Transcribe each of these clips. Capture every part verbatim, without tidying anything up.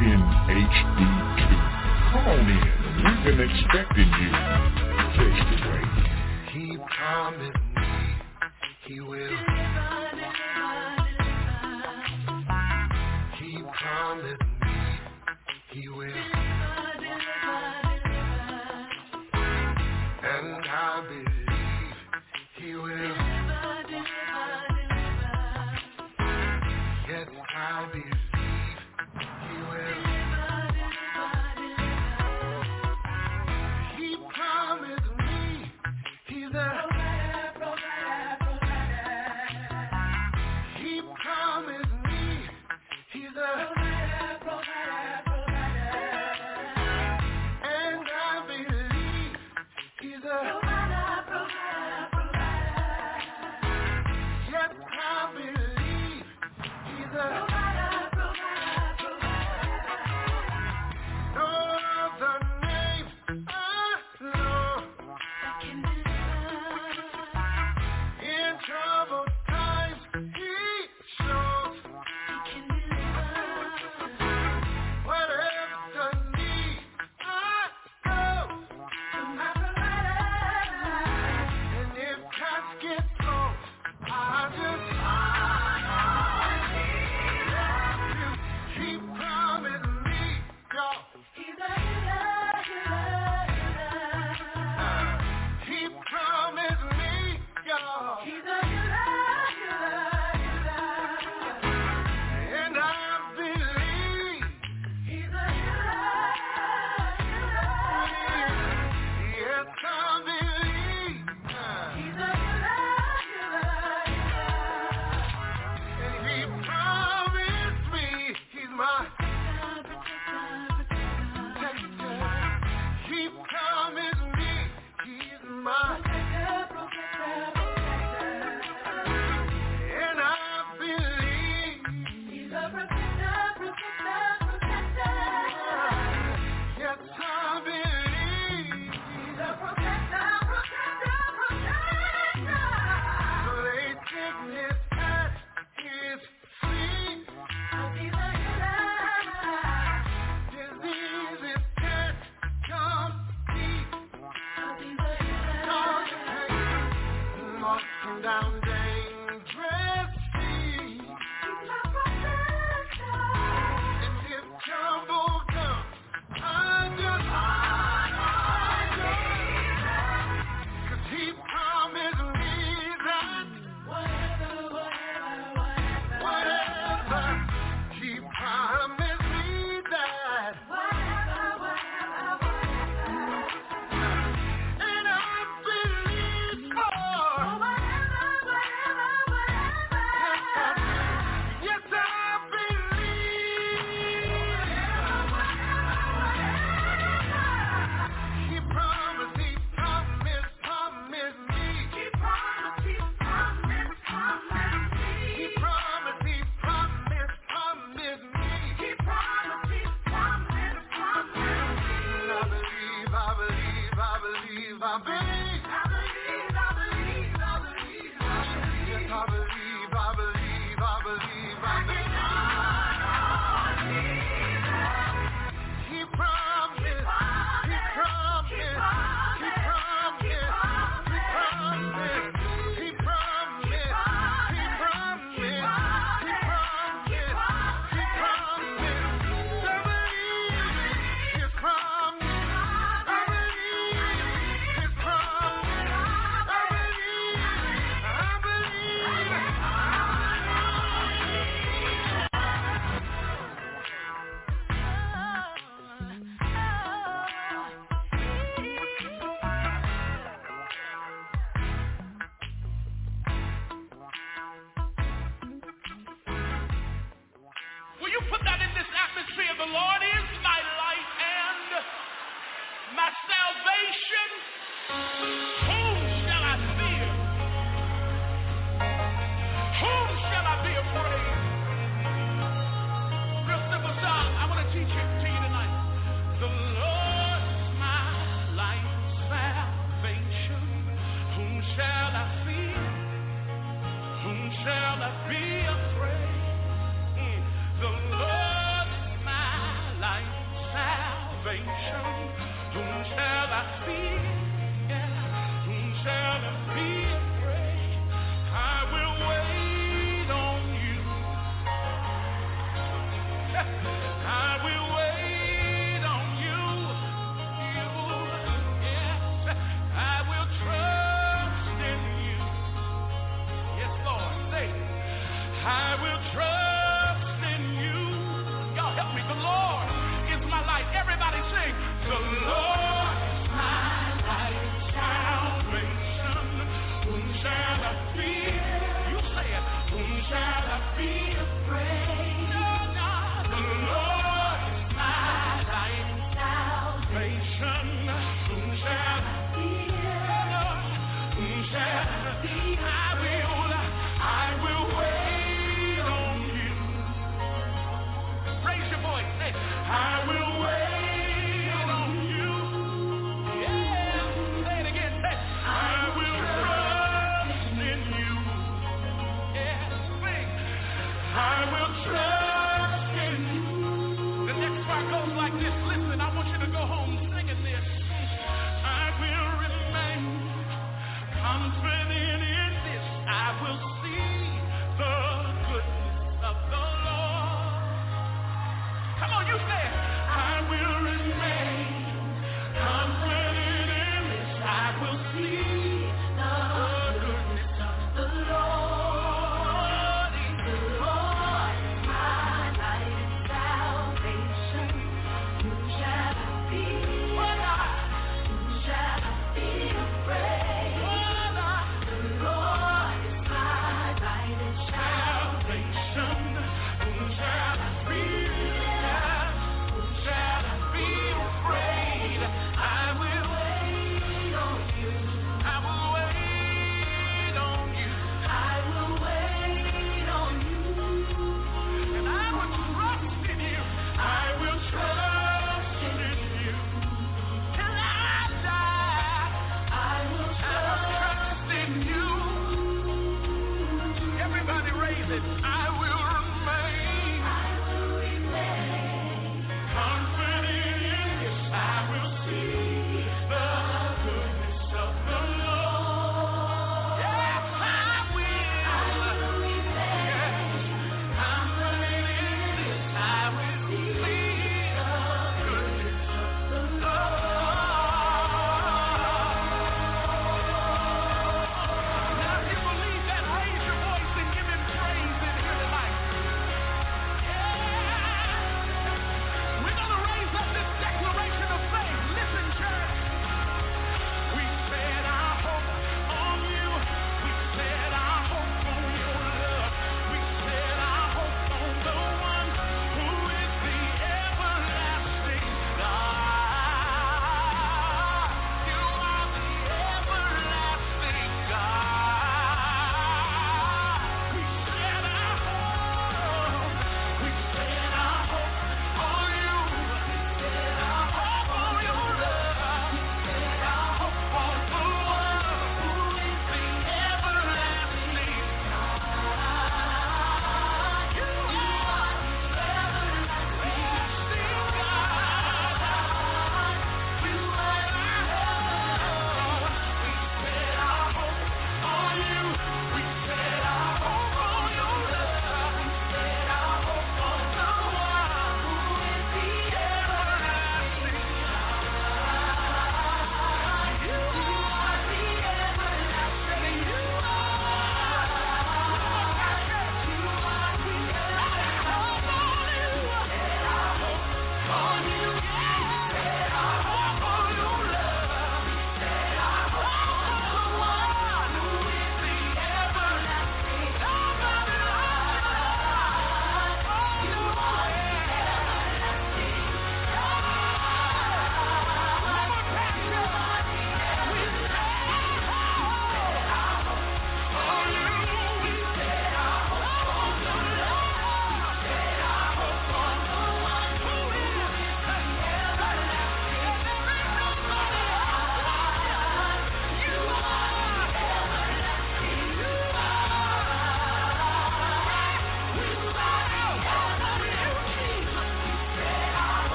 in H D two. Come on in. We've been expecting you. Take it away. He promised me he will. He promised me he will. And I believe he will. Yes, I believe he will. He promised me he's a He promised me he's a and I believe he's a yes, I believe he's a no other name I know in trouble times he shows whatever the need I go and if times get close I just he promised me y'all he promised me y'all and I believe yes I believe and he promised me he's my he promised me he's my and I believe yes I believe so they sickness at his feet diseases can't come deep walking down dangerous streets and if trouble comes I just cause he promised me that whatever he promised me that and I believe for yes I believe he promised he promised promised me he promised he promised promised me he promised he promised promised me he promised he promised promised me I believe I believe I believe I believe I believe I believe I believe yes I believe I believe I believe I believe he promised he promised he promised he promised he promised he promised he promised he promised he promised I believe his promise I believe his promise I believe Will you put that in this atmosphere? The Lord is my light and my salvation. Whom shall I fear? Whom shall I be afraid? Real simple song. I want to teach it to you tonight. The Lord is my light and salvation. Whom shall I fear? Whom shall I be afraid? The Lord is my salvation. Whom shall I fear? Yeah. Whom shall I be afraid? I will wait on you. I will wait on you. You, yes. I will trust in you. Yes, Lord. Say it. I will trust in you. Y'all help me. The Lord is my light. Everybody sing. The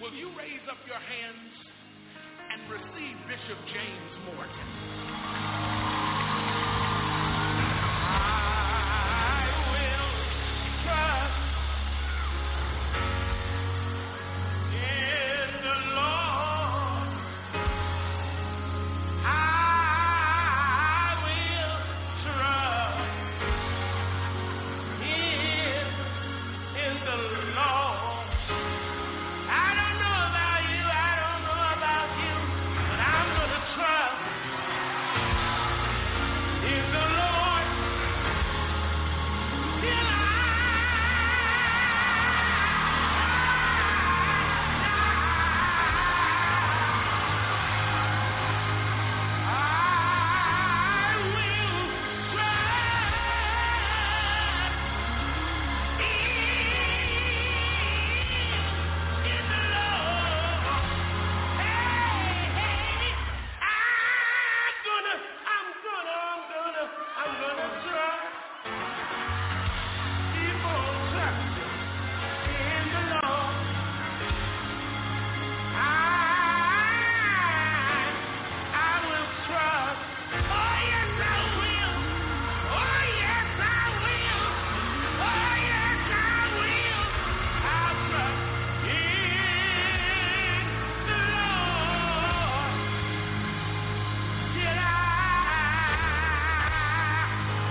will you raise up your hands and receive Bishop James Morgan? I will trust in the Lord. I will trust in, in the Lord. I don't know about you, I don't know about you, but I'm gonna trust in the Lord till I I will trust in the Lord. Hey, hey, I'm gonna, I'm gonna, I'm gonna, I'm gonna trust. Keep on trusting in the Lord. I, I will trust. Oh yes, I will. Oh yes, I will. Oh yes, I will. I'll trust in the Lord till I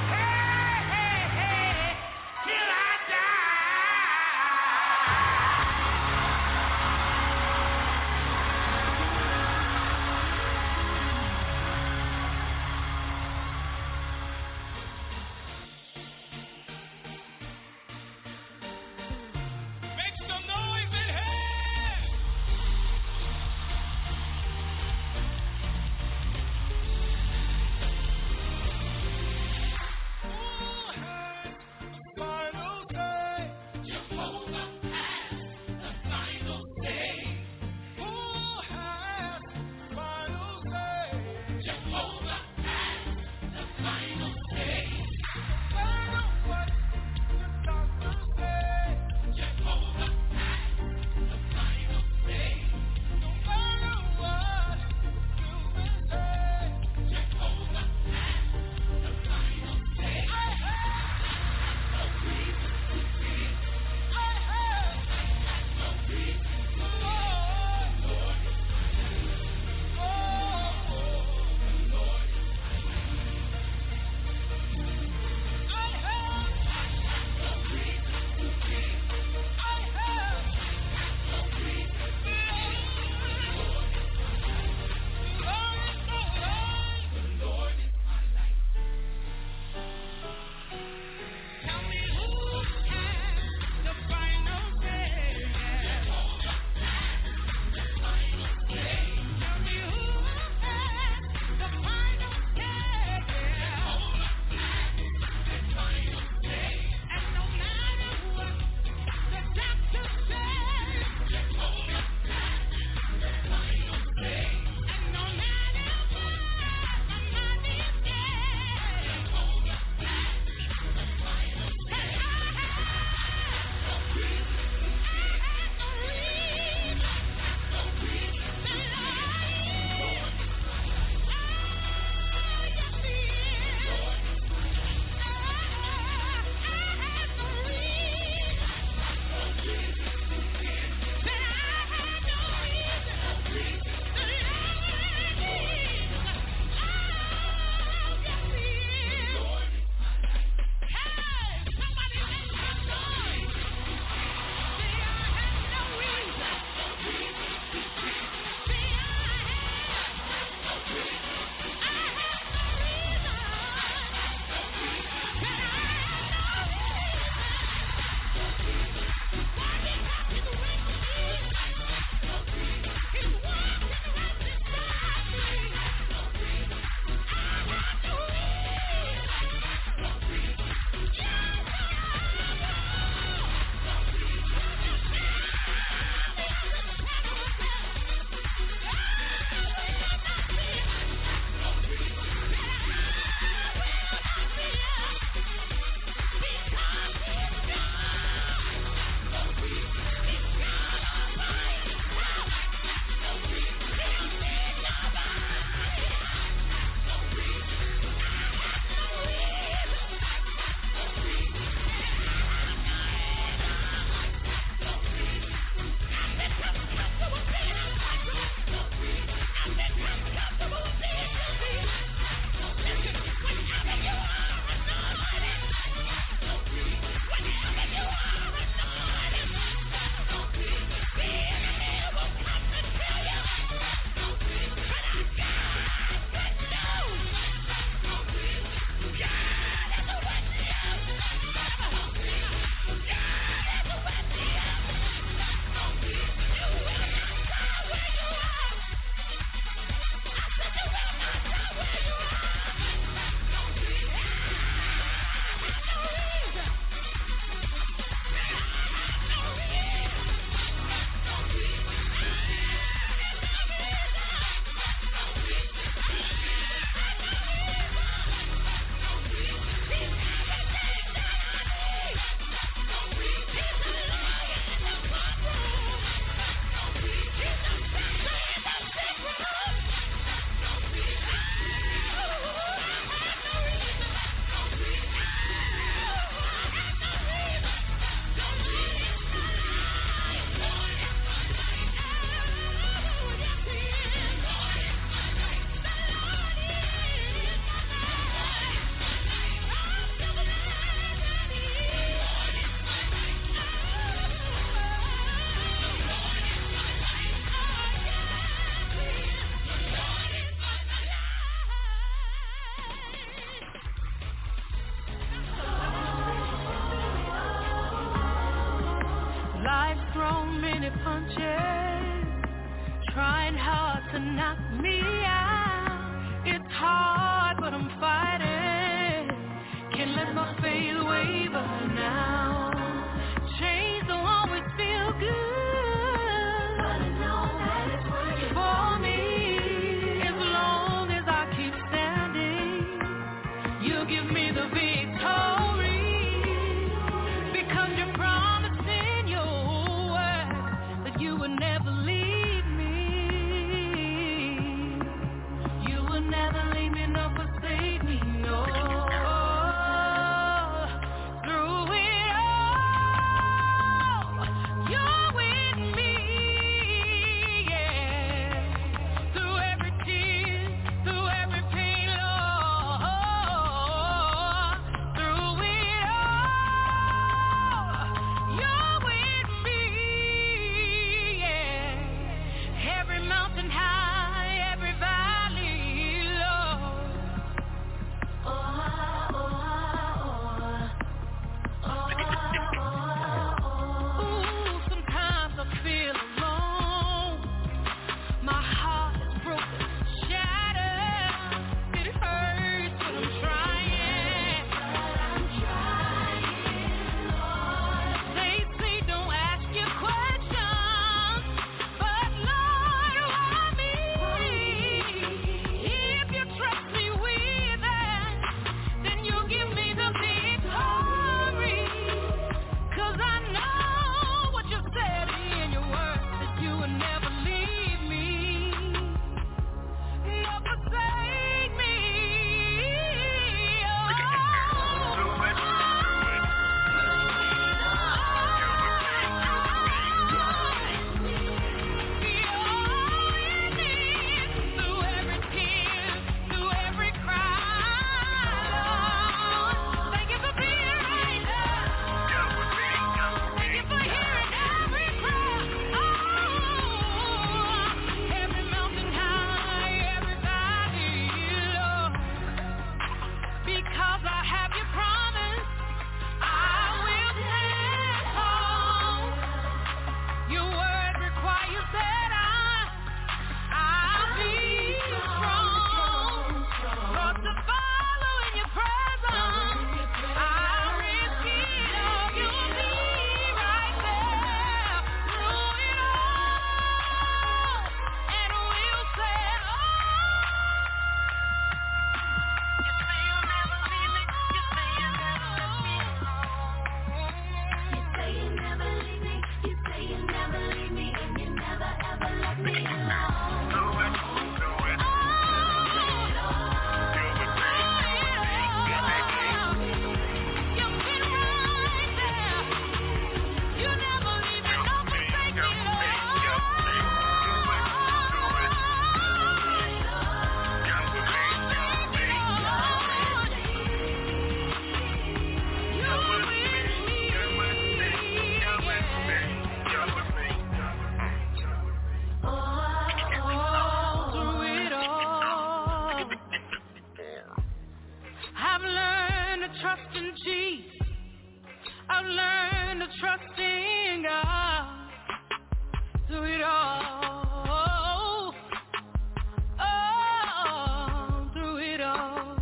many punches, trying hard to knock me out. It's hard, but I'm fighting. Can't let my faith waver now. Change don't always feel good, but I know that it's working for me. As long as I keep standing, you give me the victory. Because you promised in your word that you would never leave me. You would never leave me, nor forsake me, no. Through it all, you're with me, yeah. Through every tear, through every pain, Lord. Through it all, you're with me, yeah. Every mountain high, every valley low. Oh, oh, oh, oh, oh. Ooh, sometimes I feel alone. My heart is broken, shattered. It hurts, but I'm trying. I'm trying, Lord. They say don't ask your questions, but Lord, why me? If you trust me with it, then you'll give me the victory. 'Cause I know what you said in your word, that you would never leave me, nor forsake me. Oh, through every tear, through every cry, Lord. Thank you for being right there. Thank you for hearing every prayer. Oh, every mountain high, every valley low. Because I have your promise, I will stand tall. Your word requires that I, I'll be strong. Lord, to follow in your presence, I'll risk it all. You'll be right there through it all, and we'll say, oh. You say you'll never leave me. You say you'll never let me alone. You say you'll never leave me. You say you'll never leave me, and you never ever let me alone. You've been right there. You never leave me, nor forsake me, Lord. Through it all, I've learned to trust in Jesus. I've learned to trust in God. Through it all, oh, through it all,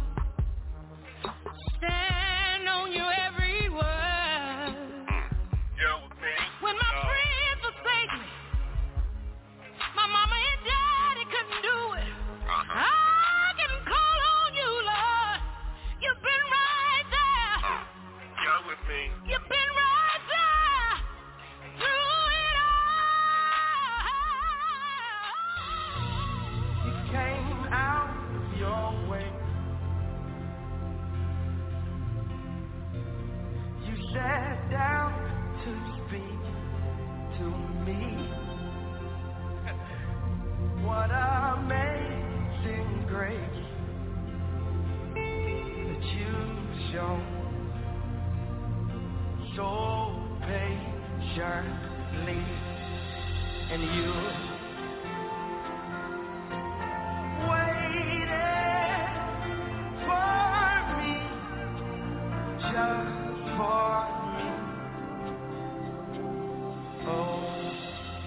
stand on your every word. When my friends forsake me, my mama and daddy couldn't do it. I can call on you, Lord. You've been right there. You've been right there through it all. You came out your way. You sat down to speak to me. What amazing grace that you've shown so patiently, and you waited for me, just for me. Oh,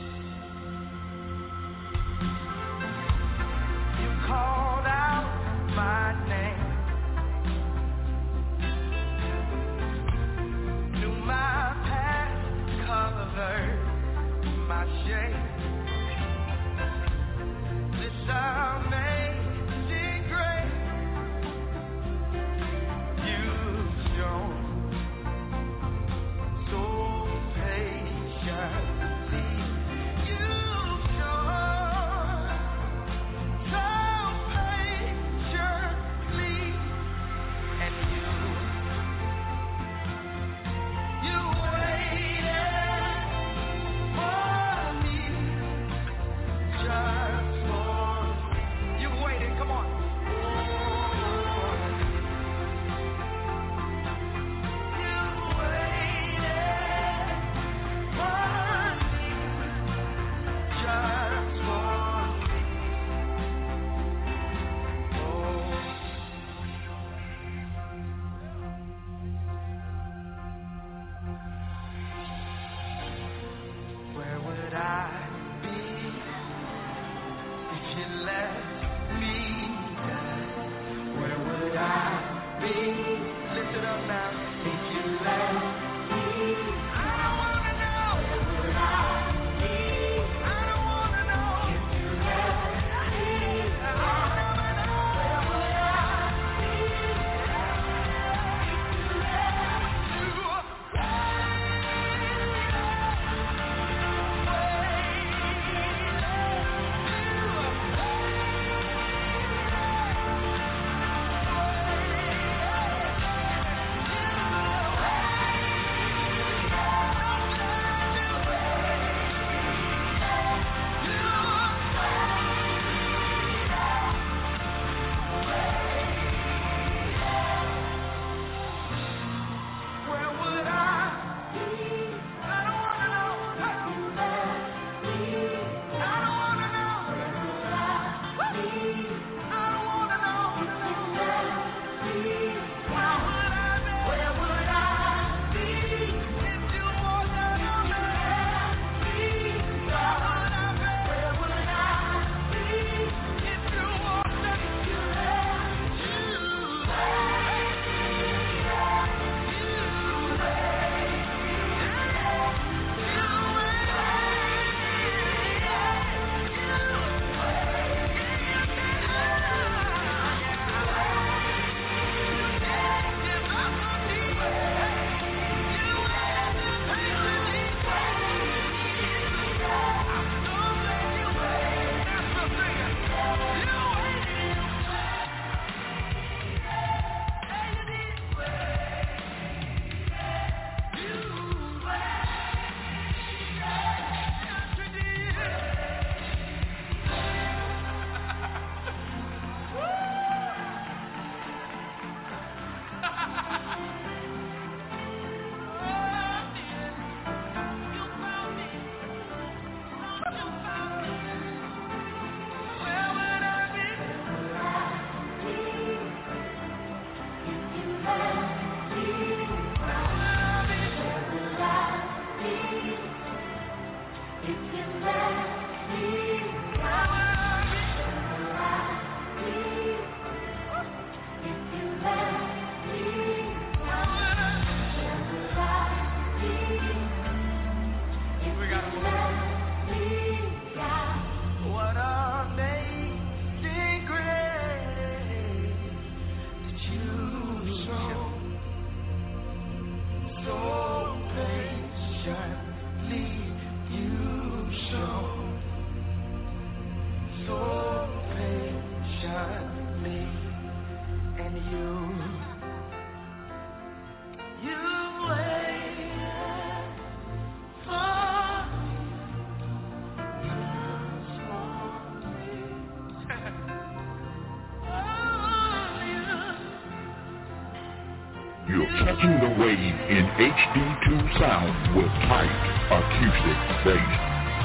You're catching the wave in H D two sound with tight acoustic bass.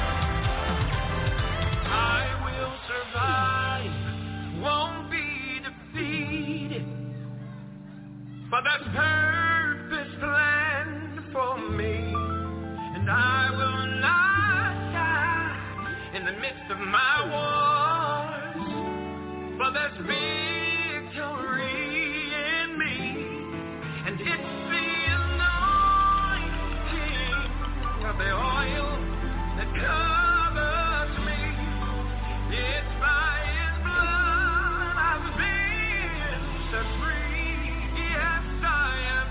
I will survive, won't be defeated, for there's purpose planned for me, and I will not die in the midst of my wars, for there's victory in me, and it's the anointing of the oil that covers me. It's by His blood I've been set free. Yes, I am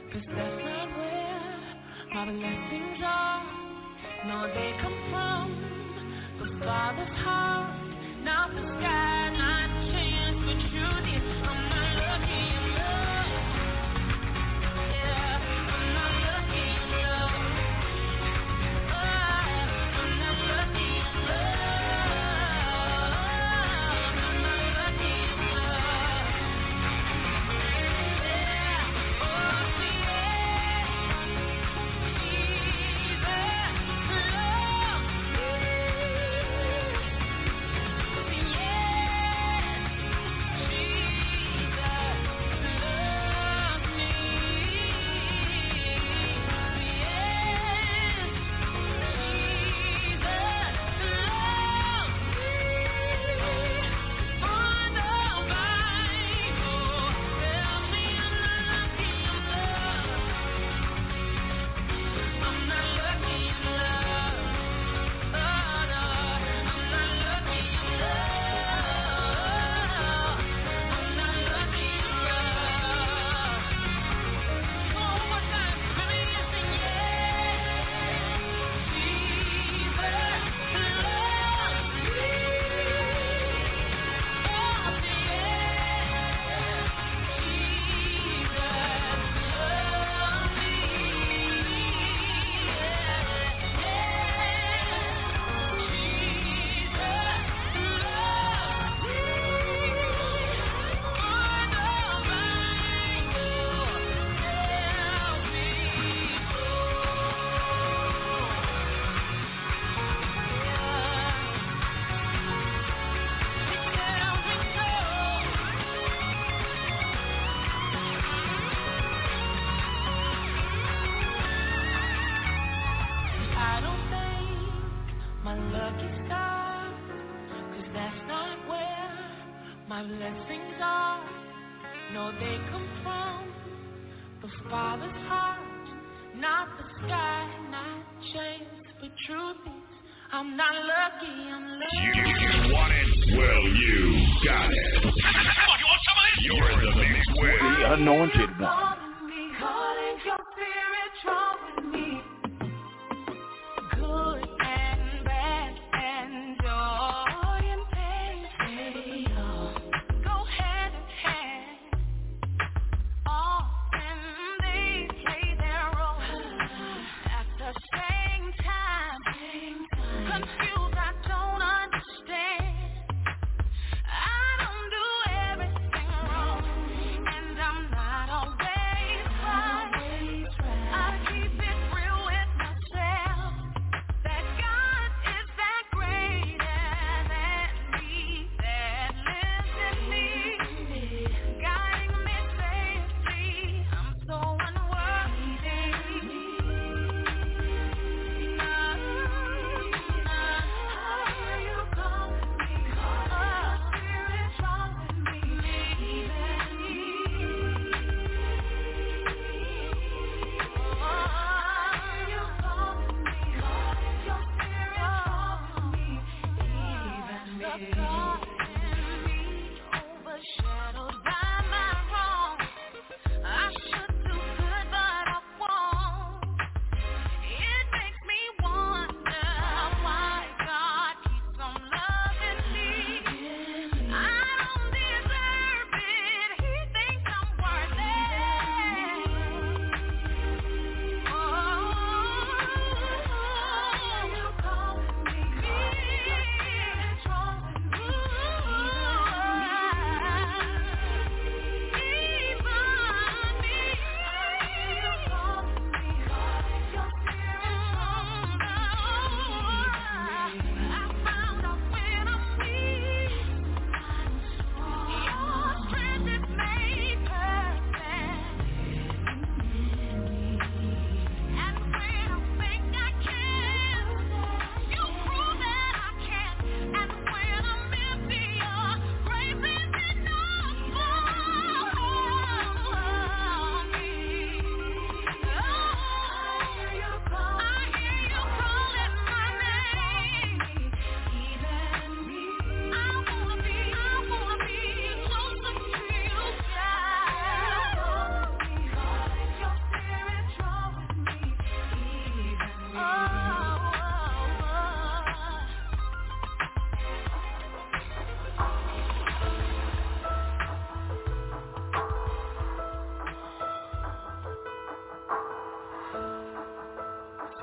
'cause that's not where my blessings are. No, they come from the Father's heart, not the sky, not chance, but truth is I'm not lucky in love. Yeah, I'm not lucky in love. Oh, I'm not lucky in love. I'm not lucky in love. Yeah, oh, see, Jesus loves me. My blessings are, no, they come from the Father's heart, not the sky, not chance, but truth is, I'm not lucky, I'm lucky. You, you want it? Well, you got it. Come on, you want some of this? You're in the mix with The anointed one. Calling your spirit strong with me. Good and bad and joy and pain. They all go hand in hand. Often they play their role at the same time. Confused, I don't understand. I don't do everything wrong, and I'm not always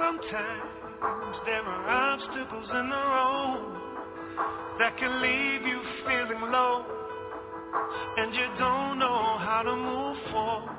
Sometimes there are obstacles in the road that can leave you feeling low, and you don't know how to move forward.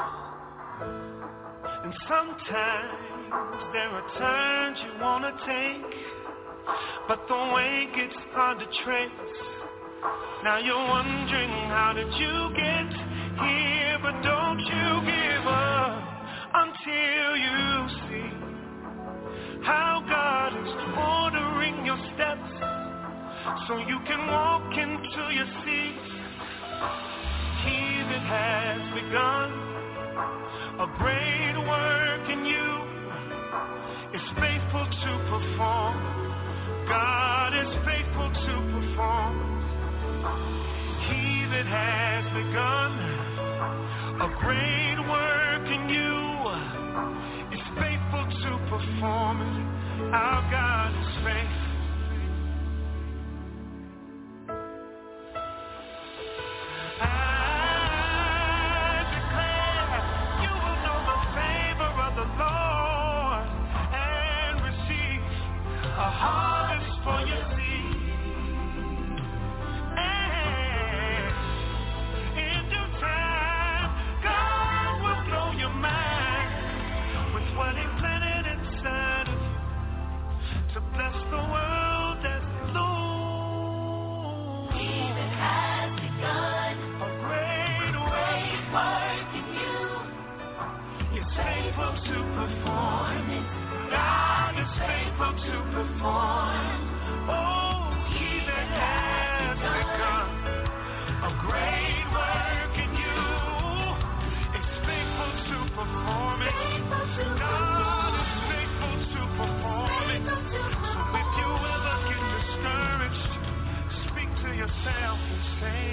And sometimes there are turns you want to take, but the way gets hard to trace. Now you're wondering, how did you get here? But don't you give up until you see how God is ordering your steps, so you can walk into your seat. He that has begun a great work in you is faithful to perform. God is faithful to perform. He that has begun a great work in you is faithful to perform it. Our God is faithful. I declare you will know the favor of the Lord and receive a harvest for your seed. And in due time, God will blow your mind with what He planted inside of you to bless the world as it looms. He that has begun a great work in you is faithful to perform it. God is faithful to perform. Oh, He that has begun a great work in you is faithful to perform it. God is faithful to perform it. So if you ever get discouraged, speak to yourself and say,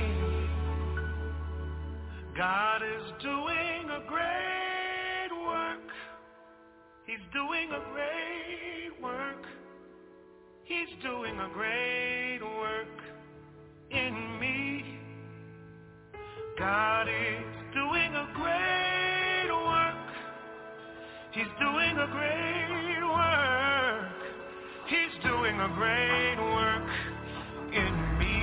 God is doing a great work. He's doing a great work. He's doing a great work in me. God is doing a great work. He's doing a great work. He's doing a great work in me.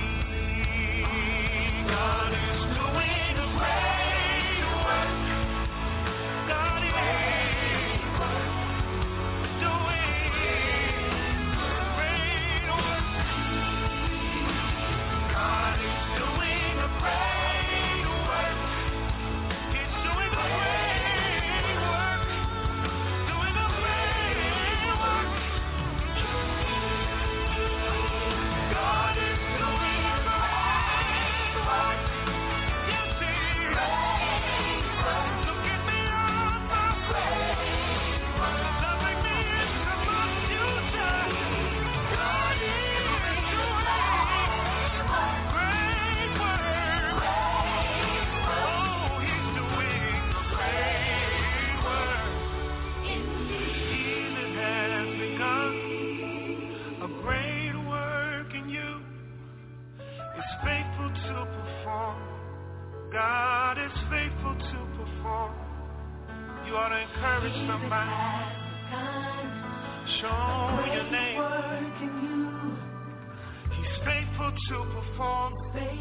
God is doing a great work. God is doing great work. God is doing a great work. He's doing a great work. Doing a great work. God is doing a great work. Yes, He is. Look at me on my way. Loving me into my future. God is doing great work. Oh, He's doing great work. He that has begun a great work in you is faithful to perform. God is faithful to perform. You ought to encourage somebody. Show your neighbor He's faithful to perform.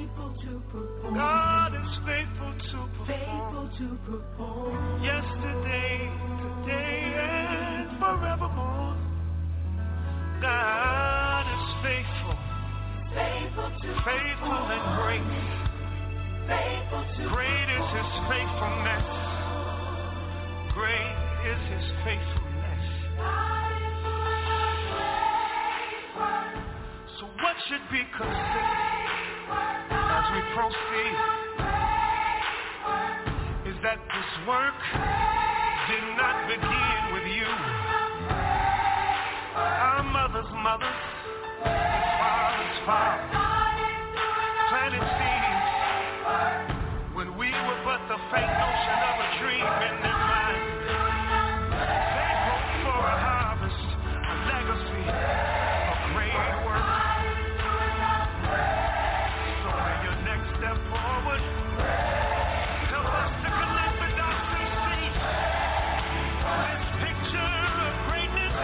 God is faithful to perform. Yesterday, today, and forevermore. God is faithful. Faithful and great. Great is His faithfulness. Great is His faithfulness. So what should be considered as we proceed is that this work did not begin with you. Our mother's mother, father's father, planted seeds when we were but the faint notion of a dream in their mind. They hoped for a harvest, a legacy, a great work. So in your next step forward, help us to connect the dots and see this picture of greatness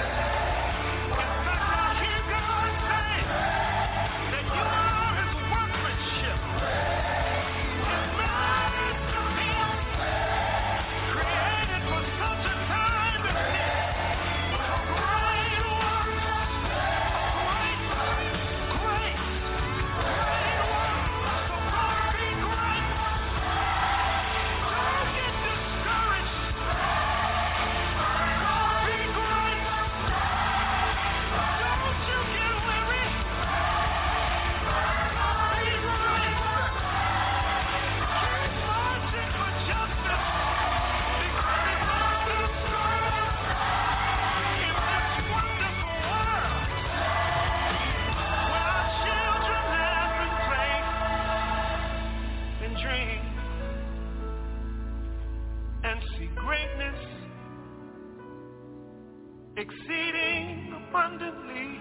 exceeding abundantly,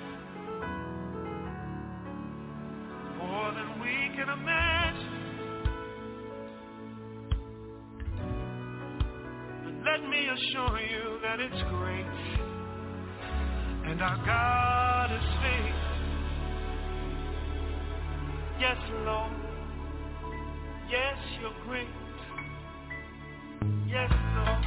more than we can imagine. But let me assure you that it's great, and our God is faithful. Yes, Lord. Yes, you're great. Yes, Lord.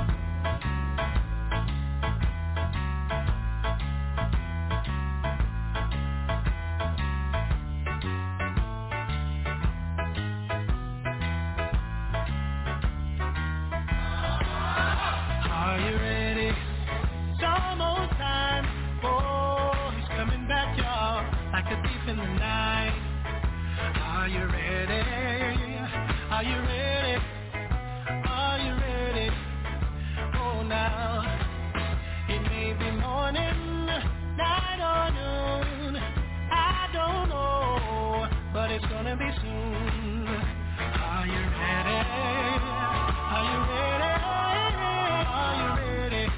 Are you ready? It's almost time. Oh, he's coming back, y'all, like a thief in the night. Are you ready? Are you ready? Are you ready? Oh, now, it may be morning, night or noon, I don't know, but it's gonna be soon. Are you ready? Are you ready? Are you ready?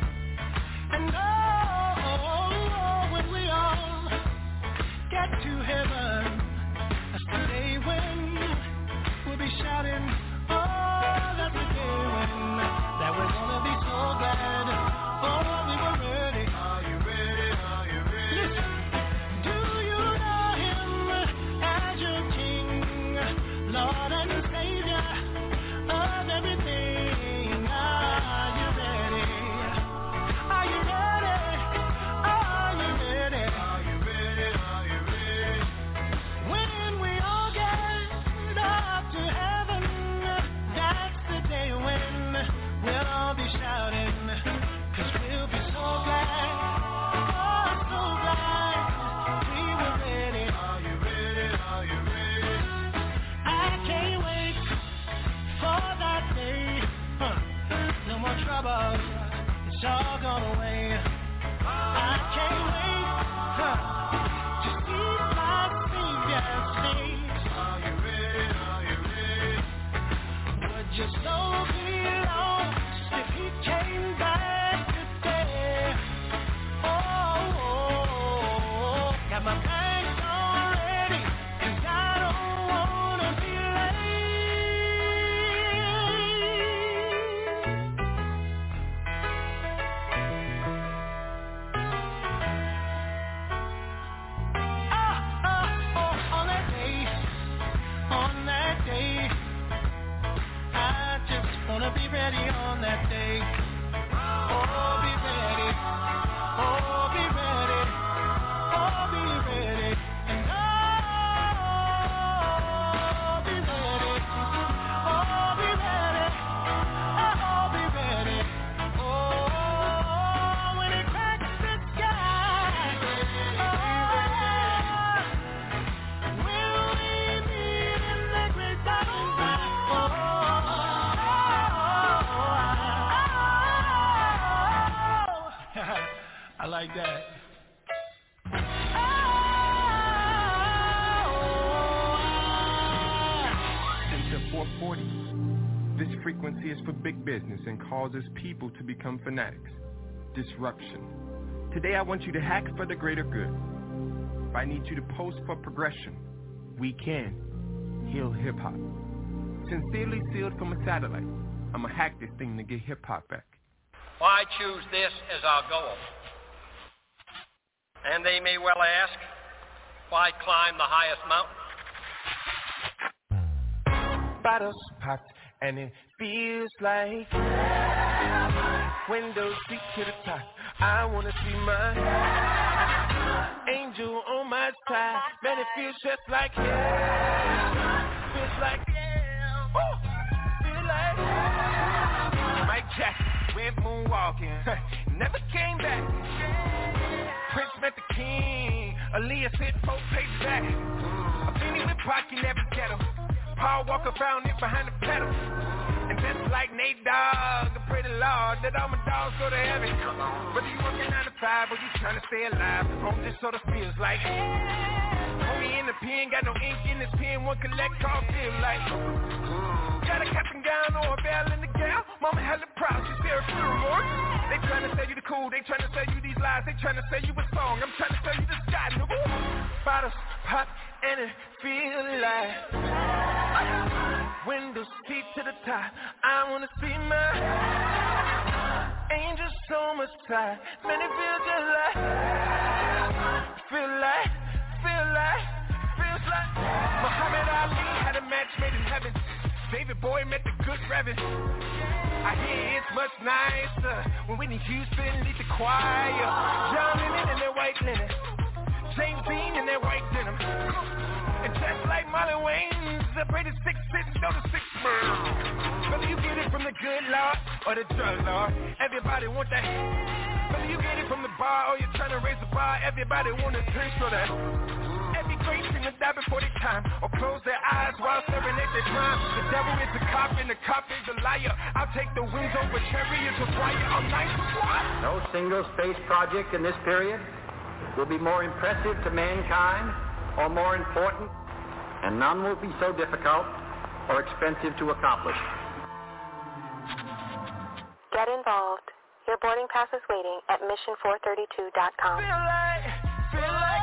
And oh, when we all get to heaven, that's the day when we'll be shouting, oh, that's the day when that we're gonna be so glad, oh, we were ready. Are you ready? Are you ready? Listen, do you know him as your King, Lord and Savior of everything? Are you ready? Are you ready? Are you ready? Are you ready? Are you ready? When we all get up to heaven, that's the day when we'll all be shouting, 'cause we'll be so glad, oh, so glad we were ready. Are you ready? Are you ready? I can't wait for that day. Huh. No more trouble, it's all gone away. I can't wait, huh, to see my Savior's face. Are you ready? Are you ready? Would your soul be lost if he came back today? Oh, oh, oh, got my bags all ready, 'cause I don't wanna be late. Ah, ah, oh, on that day, on that day, I just wanna be ready on that day. Oh, be ready. Oh, be ready. Oh, be ready. And oh, be ready. Oh, be ready. Oh, be ready. Oh, when it cracks the sky. Oh, will we meet in the great dark night? I like that. Center four forty. This frequency is for big business and causes people to become fanatics. Disruption. Today I want you to hack for the greater good. If I need you to post for progression, we can. Heal hip-hop. Sincerely sealed from a satellite. I'ma hack this thing to get hip-hop back. Why choose this as our goal? And they may well ask, why climb the highest mountain? Bottles popped and it feels like windows seat to the top. I wanna see my angel on my side. Man, it feels just like yeah. Feels like yeah. Woo. Feel like Mike Jackson went moonwalking, never came back. Prince met the king. Aaliyah sent four pages back. A penny with pocket never get him. Paul Walker found it behind the pedal. And just like Nate Dogg, I pray the Lord that all my dogs go to heaven. Whether you working nine to five or you trying to stay alive, home just sort of feels like homie in the pen, got no ink in his pen, one collect call feel like Got a cap and gown or a bell in the gown. Mama hella proud, she said her funeral. They trying to say you the cool cool. They trying to sell you these lies. They trying to sell you a song. I'm trying to sell you this guy, nigga. Bottles pop and it feel like windows seat to the top. I wanna see my angels so much time. Man, it feels just like, feel like, feel like, feels like Muhammad Ali had a match made in heaven. David Bowie met the good Reverend. I hear it's much nicer when Whitney Houston leads the choir. John Lennon in their white linen, James Dean in their white denim. And just like Marlon Wayne's, the Brady six sitting on the six bird. Whether you get it from the good Lord or the drug Lord, everybody want that. Whether you get it from the bar or you're trying to raise the bar, everybody want to taste of that. Every great thing to die before their time, or close their eyes while staring at their crime. The devil is a cop and the cop is a liar. I'll take the wings over chariots of fire. I'm nice with what? No single space project in this period will be more impressive to mankind or more important, and none will be so difficult or expensive to accomplish. Get involved. Your boarding pass is waiting at mission four thirty-two dot com. Feel like, feel like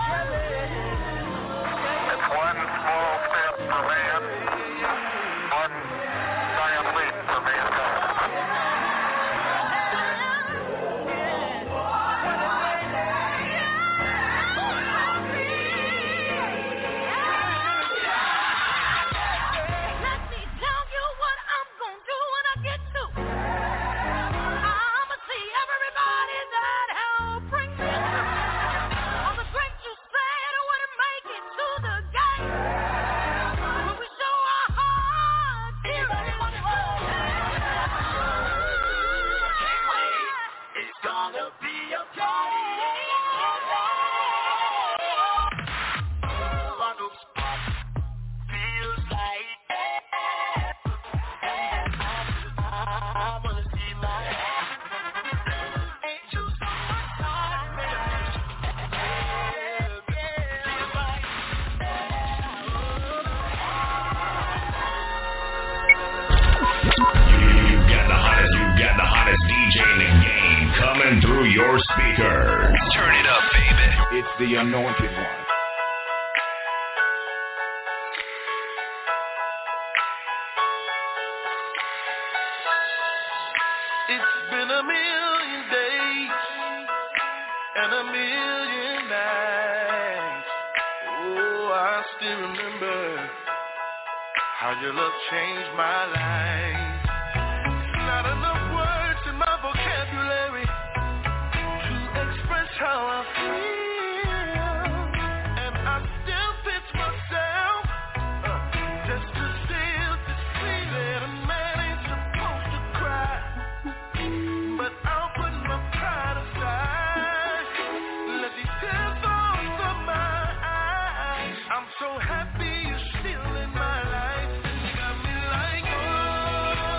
It's one small step for man, one giant leap for mankind. Through your speakers. Turn it up, baby. It's the anointed one. It's been a million days and a million nights. Oh, I still remember how your love changed my life. Not enough words in my vocabulary how I feel, and I still pinch myself uh, just to still to see that a man ain't supposed to cry. But I'll put my pride aside, let these tears fall from my eyes. I'm so happy you're still in my life. You got me like, oh.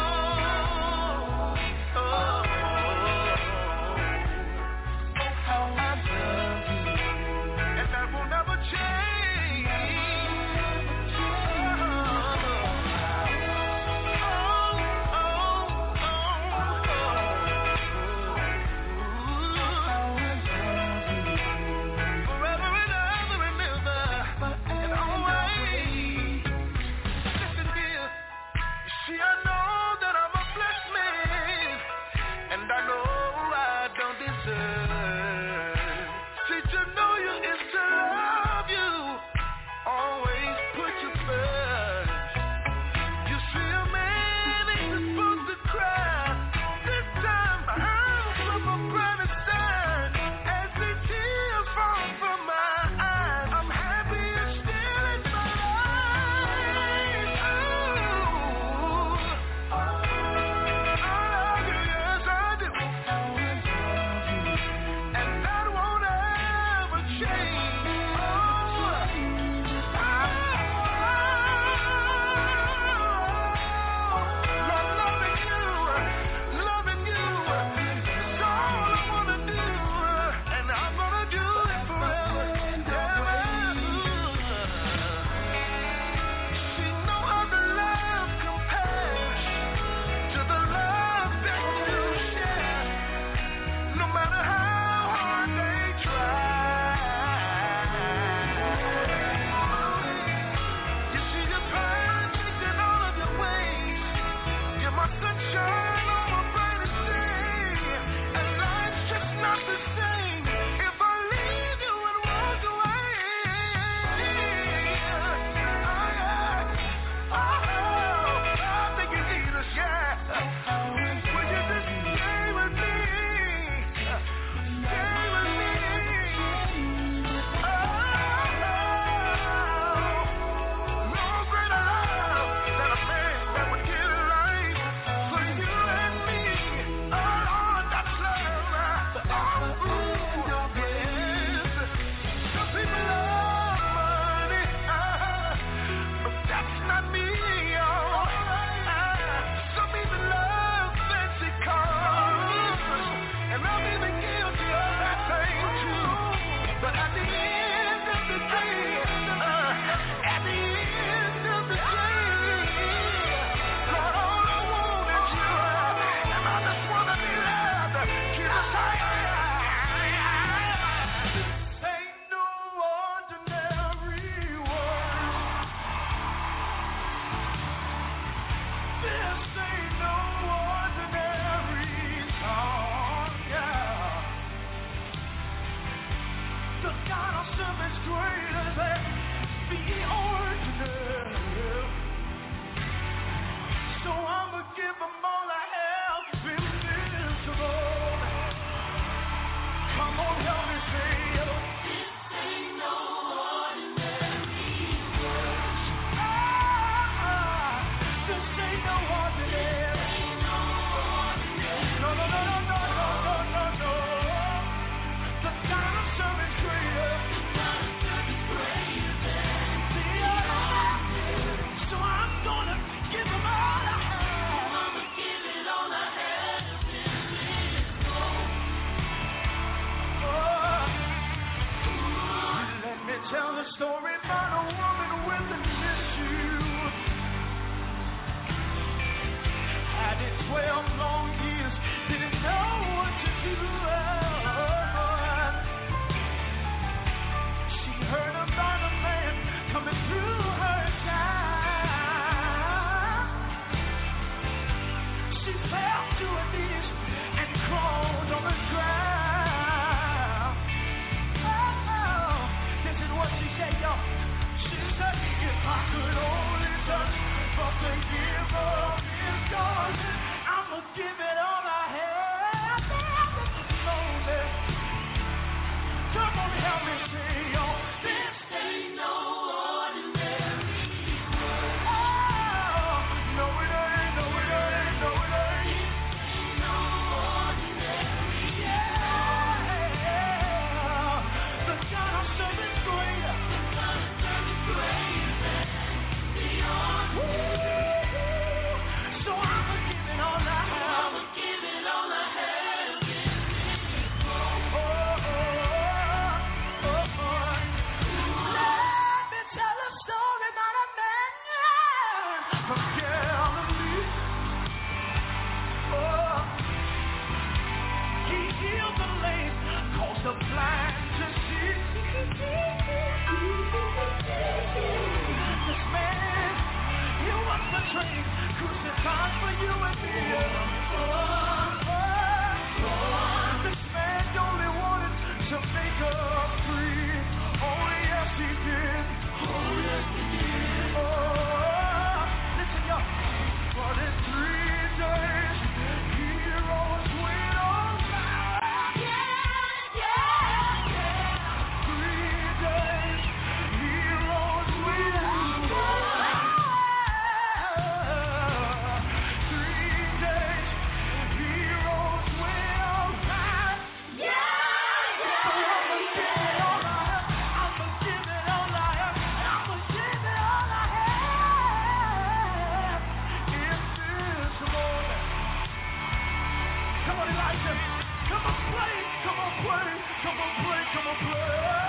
Somebody like it. Come on, play. Come on, play. Come on, play. Come on, play.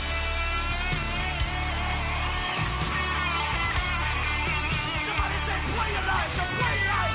Somebody say, play your life. So play your life.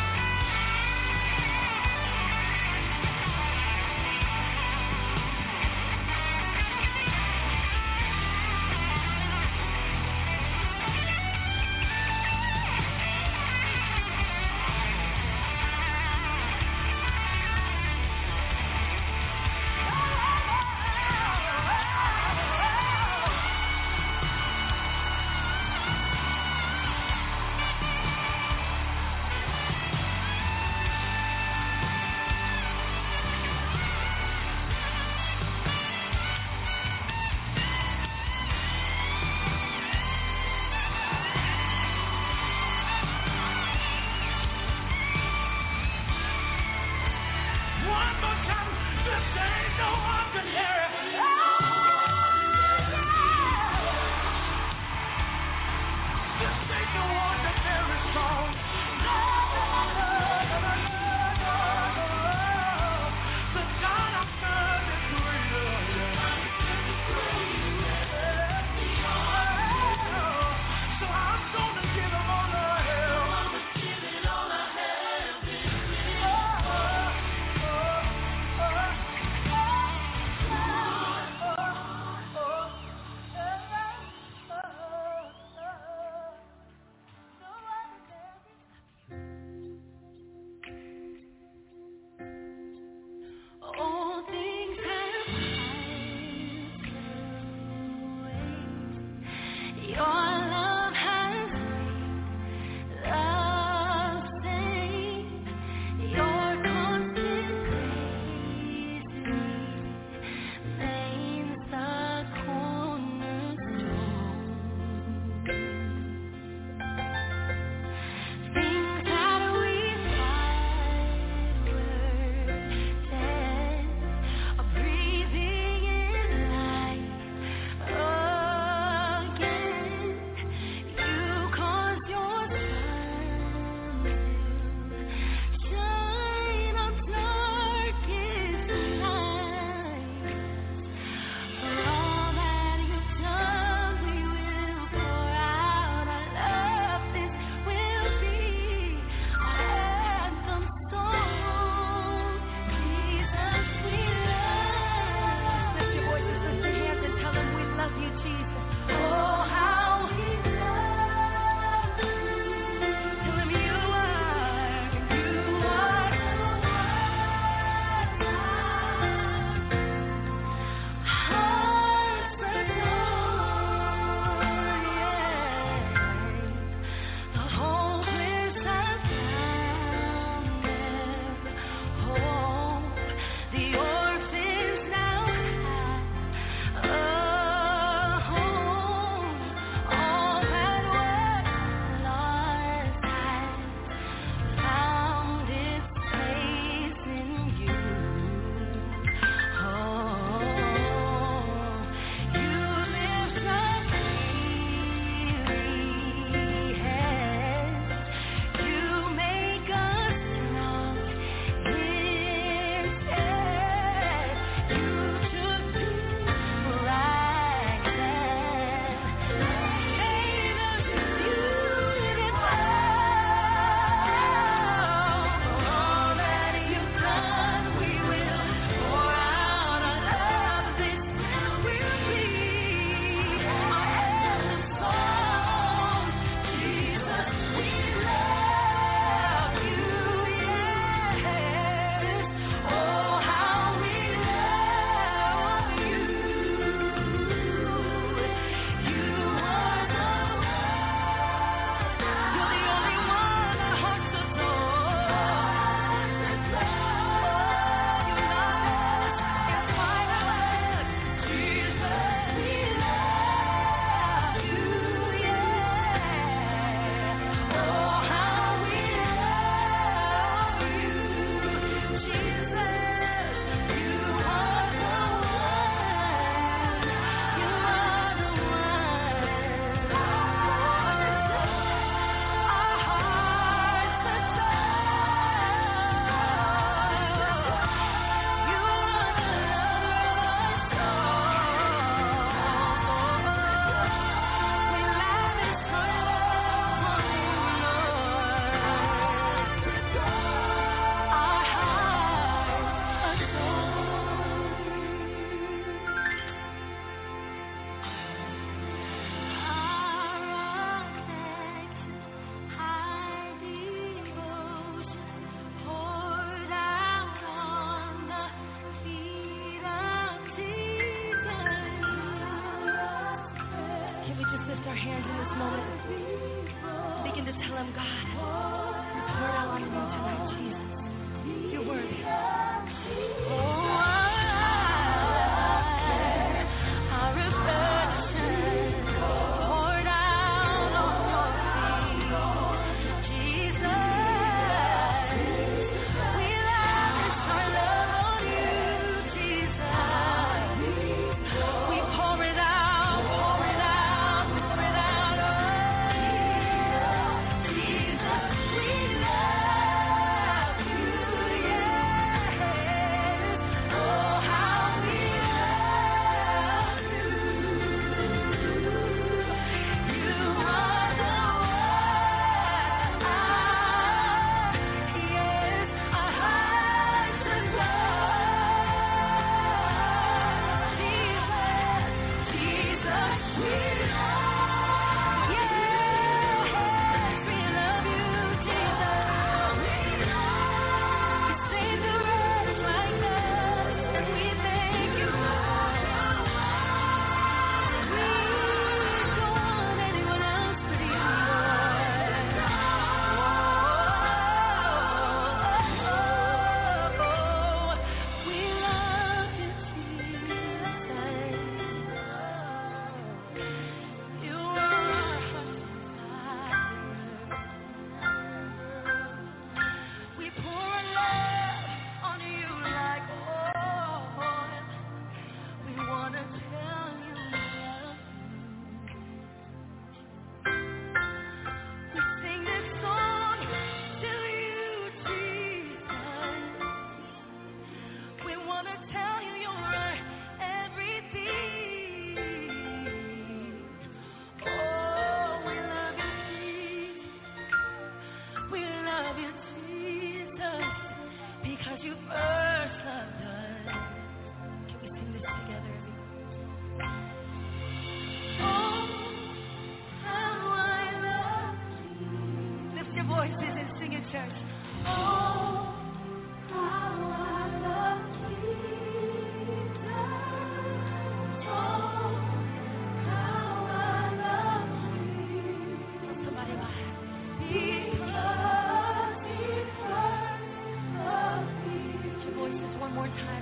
more time.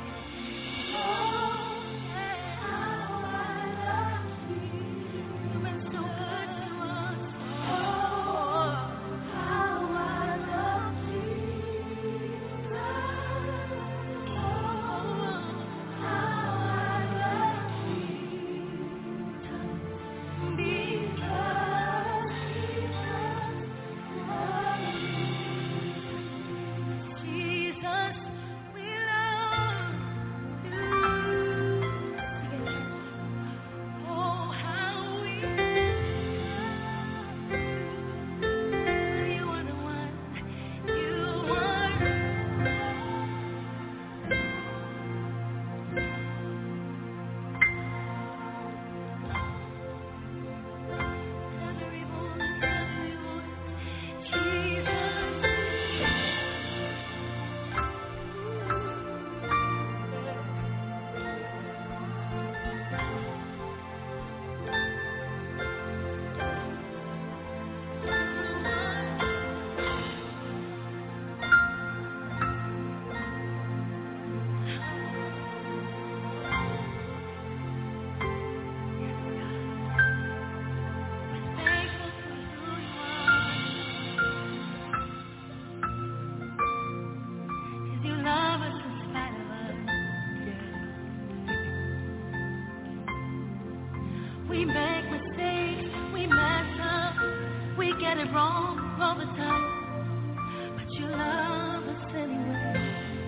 We make mistakes, we mess up, we get it wrong all the time, but you love us anyway.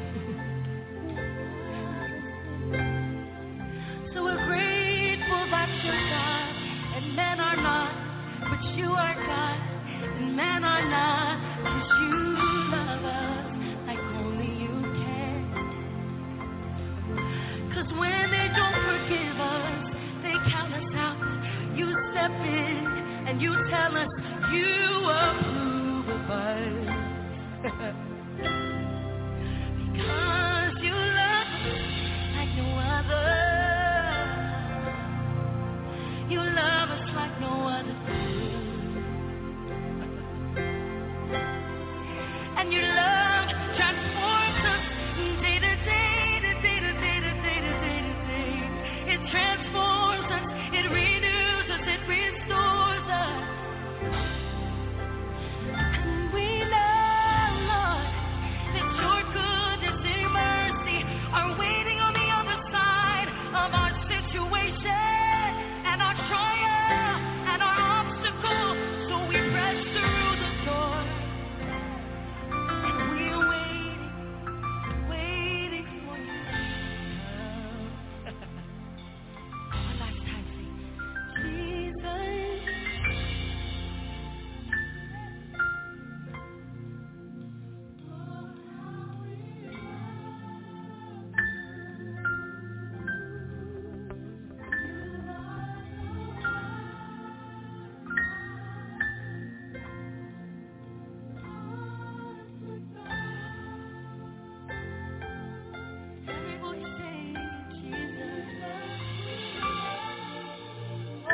So we're grateful that you're God, and men are not, but you are God, and men are not, because you love us like only you can. Because when they don't forgive us, they count us out. You step in and you tell us you approve of us. Because you love us like no other. You love us like no other. And your love transforms us day to day to day to day to day to day to day. It transforms us, it renews us, it restores us. And we know, Lord, that your goodness and your mercy are waiting on the other side of our situation and our trial and our obstacle. So we press through the door. And we're waiting, waiting for you. One last time, sing. Jesus. Every voice say, Jesus. Oh,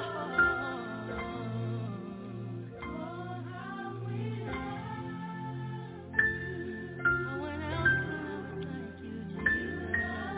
no one else loves like you, Jesus.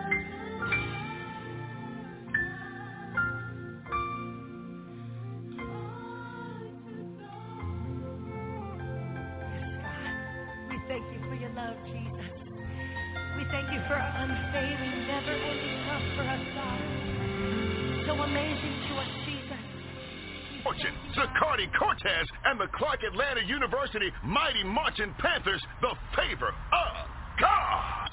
Yes, God. We thank you for your love, Jesus. We thank you for unfailing, never-ending love for us, God. So amazing to us, Jesus. Fortune, Zacardi Cortez, and the Clark Atlanta University Mighty Marching Panthers, the favor of God.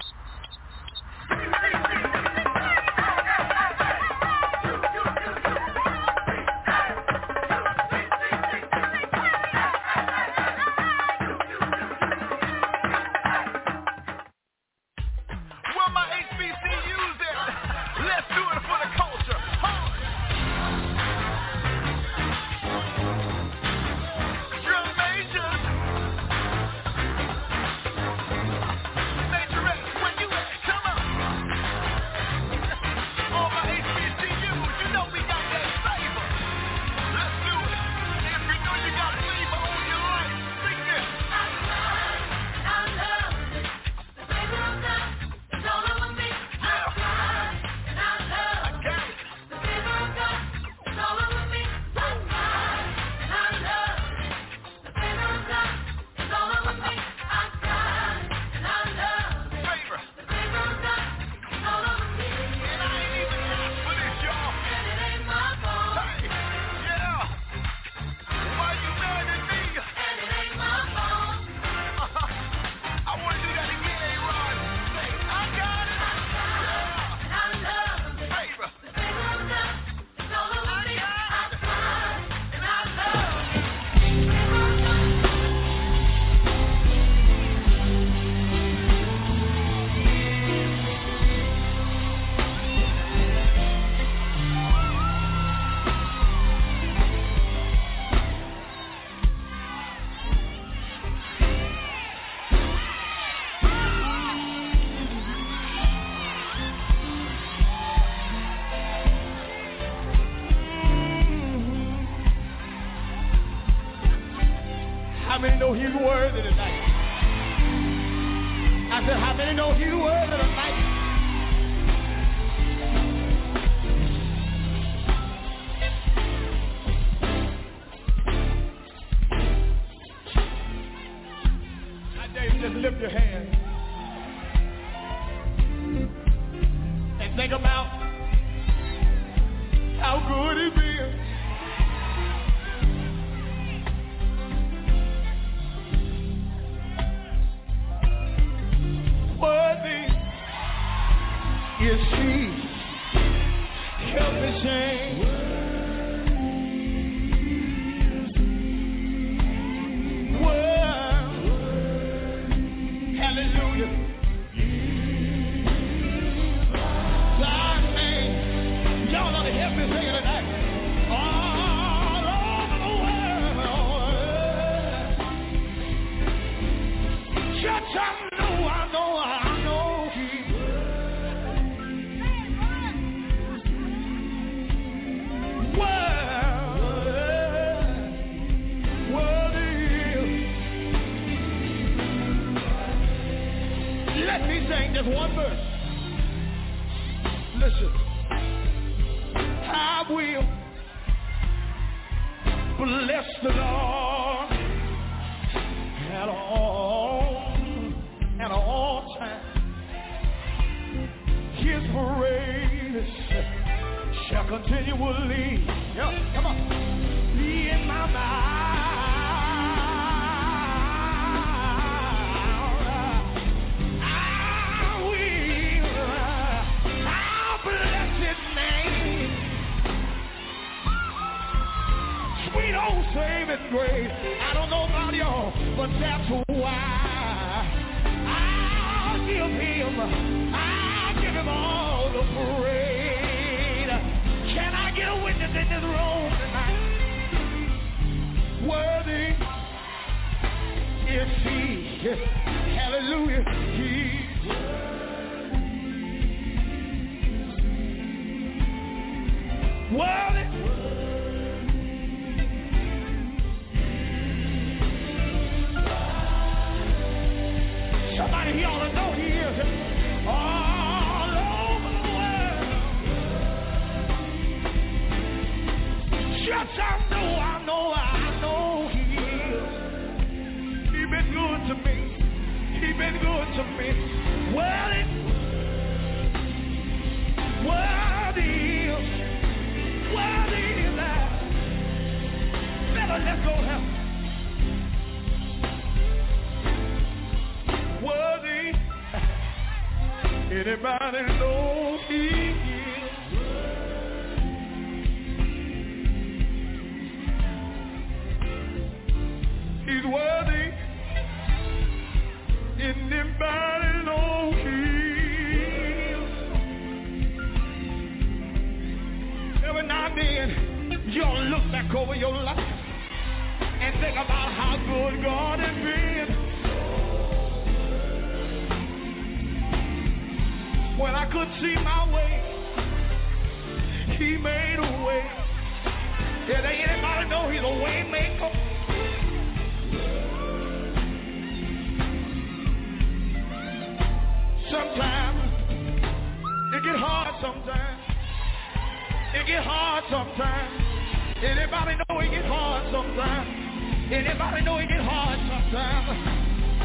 Where my H B C Us at? Let's do it for the culture. Hard. Drum major. Majorette, where you at? Come on. All my H B C Us, you know we got that flavor. Let's do it. If you know you got flavor on your life, sing this. I love it, I love it. The flavor of God. How many know he's worthy tonight? I said, how many know he's worthy tonight? I dare you just lift your hand and think about how good he's been. Worthy is she. Help me sing. Word. Hallelujah. Thy name. Y'all ought to help me sing it tonight. All over the world. Church, I know, I know, I know he world, world is. Let me sing just one verse. Listen. I will bless the Lord at all, at all times. His praise shall continually, yeah, come on, be in my mouth. I will, I'll bless his name. Sweet old saving grace. I don't know about y'all, but that's why I'll give him, I'll give him all the praise. Can I get a witness in this room tonight? Worthy is he. Hallelujah. He. Worthy. Somebody here ought to know he is all over the world. Just I know, I know, I know he is. He been good to me. He been good to me. Worthy, worthy is, worthy is that. Better let's go help. Worthy. Anybody know he is? He's worthy. Anybody know he is? Every now and then, you'll look back over your life and think about how good God has been. When I couldn't see my way, he made a way. Yeah, does anybody know he's a way maker? Sometimes it get hard sometimes. It get hard sometimes. Anybody know it get hard sometimes? Anybody know it get hard sometimes?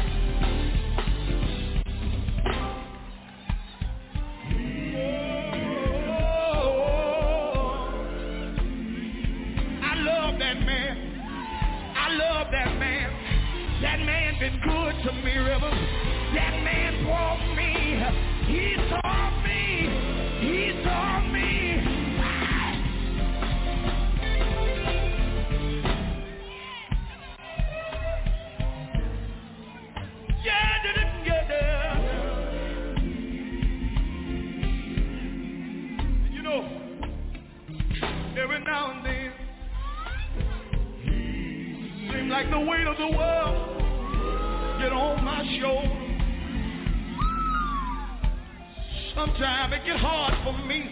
That man, that man been good to me, Rivers. That man brought me, he taught me, he taught me. Yeah, didn't get there. You know, every now and then, seems like the weight of the world get on my shoulder. Sometimes it get hard for me.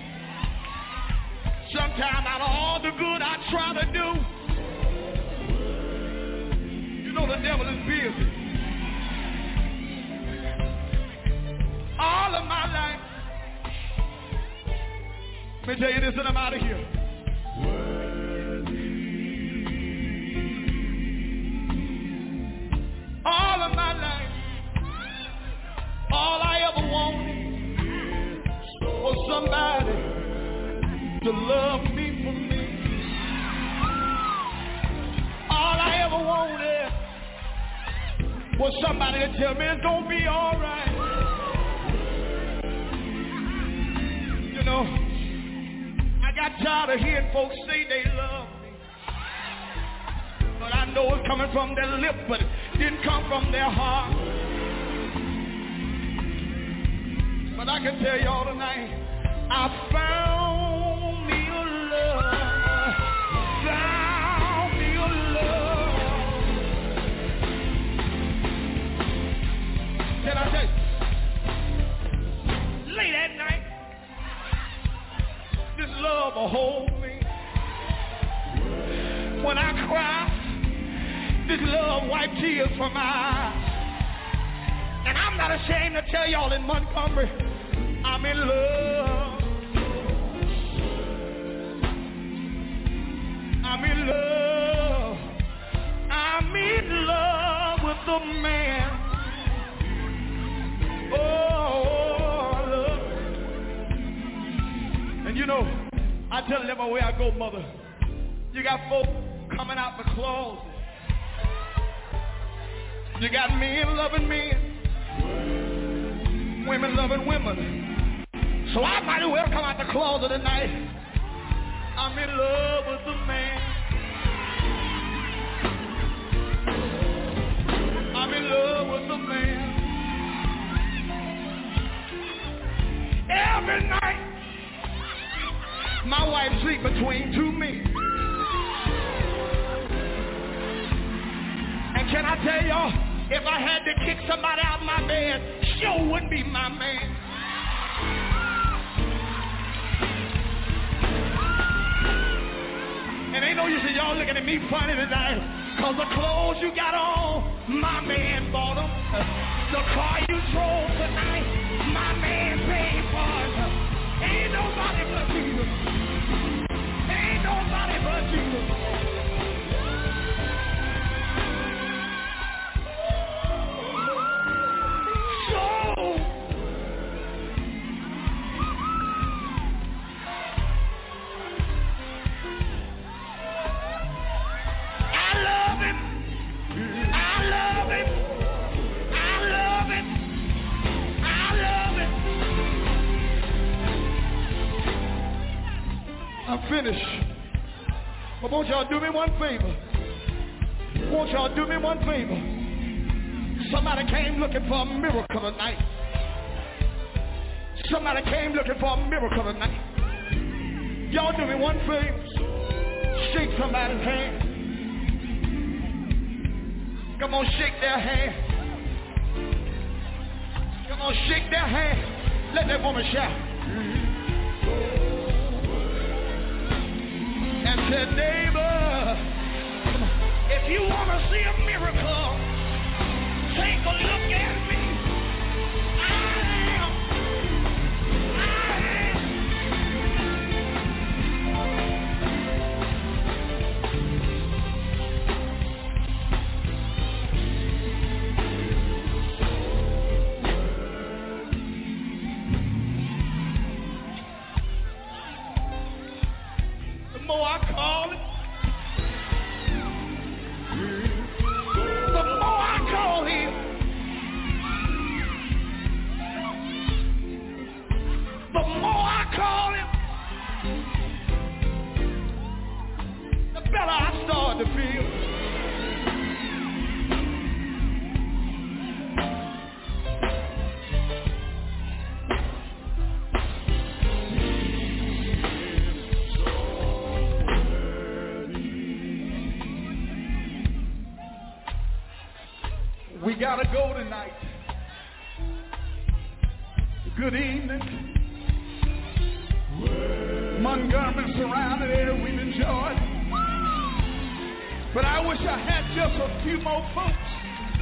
Sometimes out of all the good I try to do, you know the devil is busy. All of my life. Let me tell you this and I'm out of here. All of my life, all I ever wanted was somebody to love me for me. All I ever wanted was somebody to tell me it's gonna be all right. You know, I got tired of hearing folks say they love me, but I know it's coming from their lip, but it didn't come from their heart. But I can tell y'all tonight, I found me a love, found me a love. Can I tell you, late at night, this love will hold me. When I cry, this love wipe tears from my eyes. And I'm not ashamed to tell y'all in Montgomery, I'm in love. I'm in love. I'm in love with the man. Oh, I love. And you know, I tell them everywhere I go, mother, you got folk coming out the closet. You got men loving men, women loving women. So I might as well come out the closet tonight. I'm in love with the man. I'm in love with the man. Every night, my wife sleep between two men. And can I tell y'all, if I had to kick somebody out of my bed, sure wouldn't be my man. And ain't no use in y'all looking at me funny tonight, cause the clothes you got on, my man bought them. The car you drove tonight, my man paid for it. Ain't nobody but Jesus. Ain't nobody but Jesus. I'm finished. But won't y'all do me one favor? Won't y'all do me one favor? Somebody came looking for a miracle tonight. Somebody came looking for a miracle tonight. Y'all do me one favor. Shake somebody's hand. Come on, shake their hand. Come on, shake their hand. Let that woman shout. And say, neighbor, if you want to see a miracle, take a look at me. I am. I The more I call it, the more I call him. The more I call him, the better I start to feel. We gotta go tonight. Good evening. Montgomery surrounded area we've enjoyed. But I wish I had just a few more folks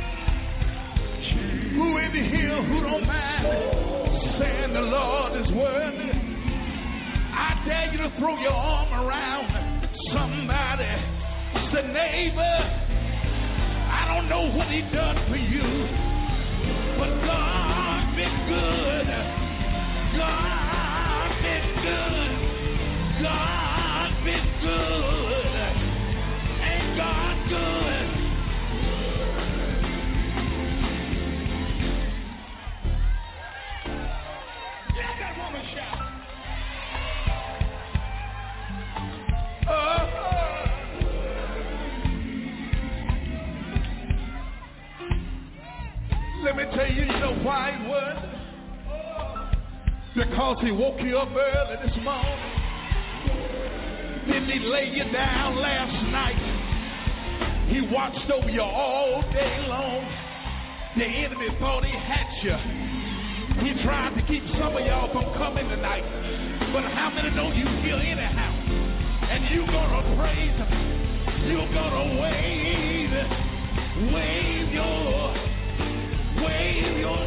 who in here who don't mind saying the Lord is worthy. I dare you to throw your arm around somebody. Say, neighbor, I don't know what he done for you, but God been good. God been good. God been good. Ain't God good? Yeah, that woman shout. Oh, oh. Let me tell you, you know why he was? Because he woke you up early this morning. Didn't he lay you down last night? He watched over you all day long. The enemy thought he had you. He tried to keep some of y'all from coming tonight. But how many know you here anyhow? And you gonna praise him. You gonna wave, wave your, wave your.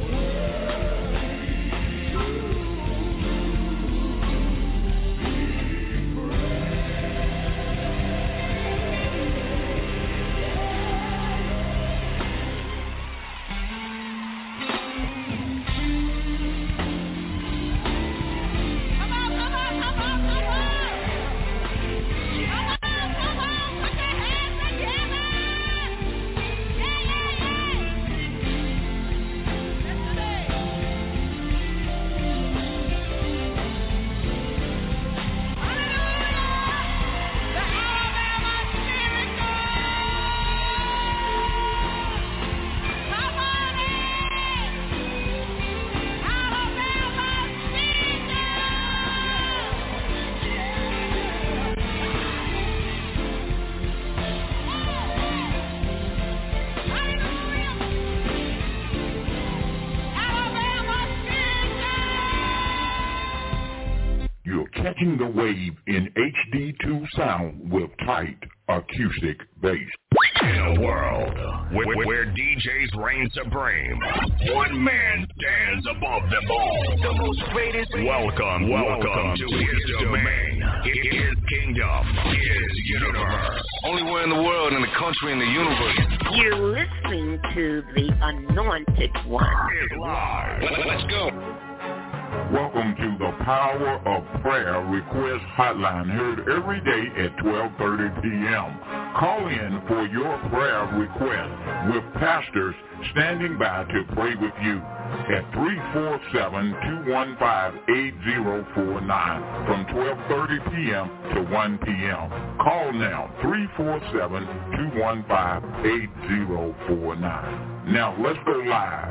Catching the wave in H D two sound with tight acoustic bass. In a world where, where D Js reign supreme, one man stands above them all. The most greatest. Welcome, welcome, welcome to, to his domain, his kingdom, his universe. Only one in the world, in the country, in the universe. You're listening to the Anointed One. It's live. Let's go. Welcome to the Power of Prayer Request Hotline, heard every day at twelve thirty p.m. Call in for your prayer request with pastors standing by to pray with you at three four seven, two one five, eight zero four nine from twelve thirty p.m. to one p.m. Call now, three four seven, two one five, eight zero four nine. Now let's go live.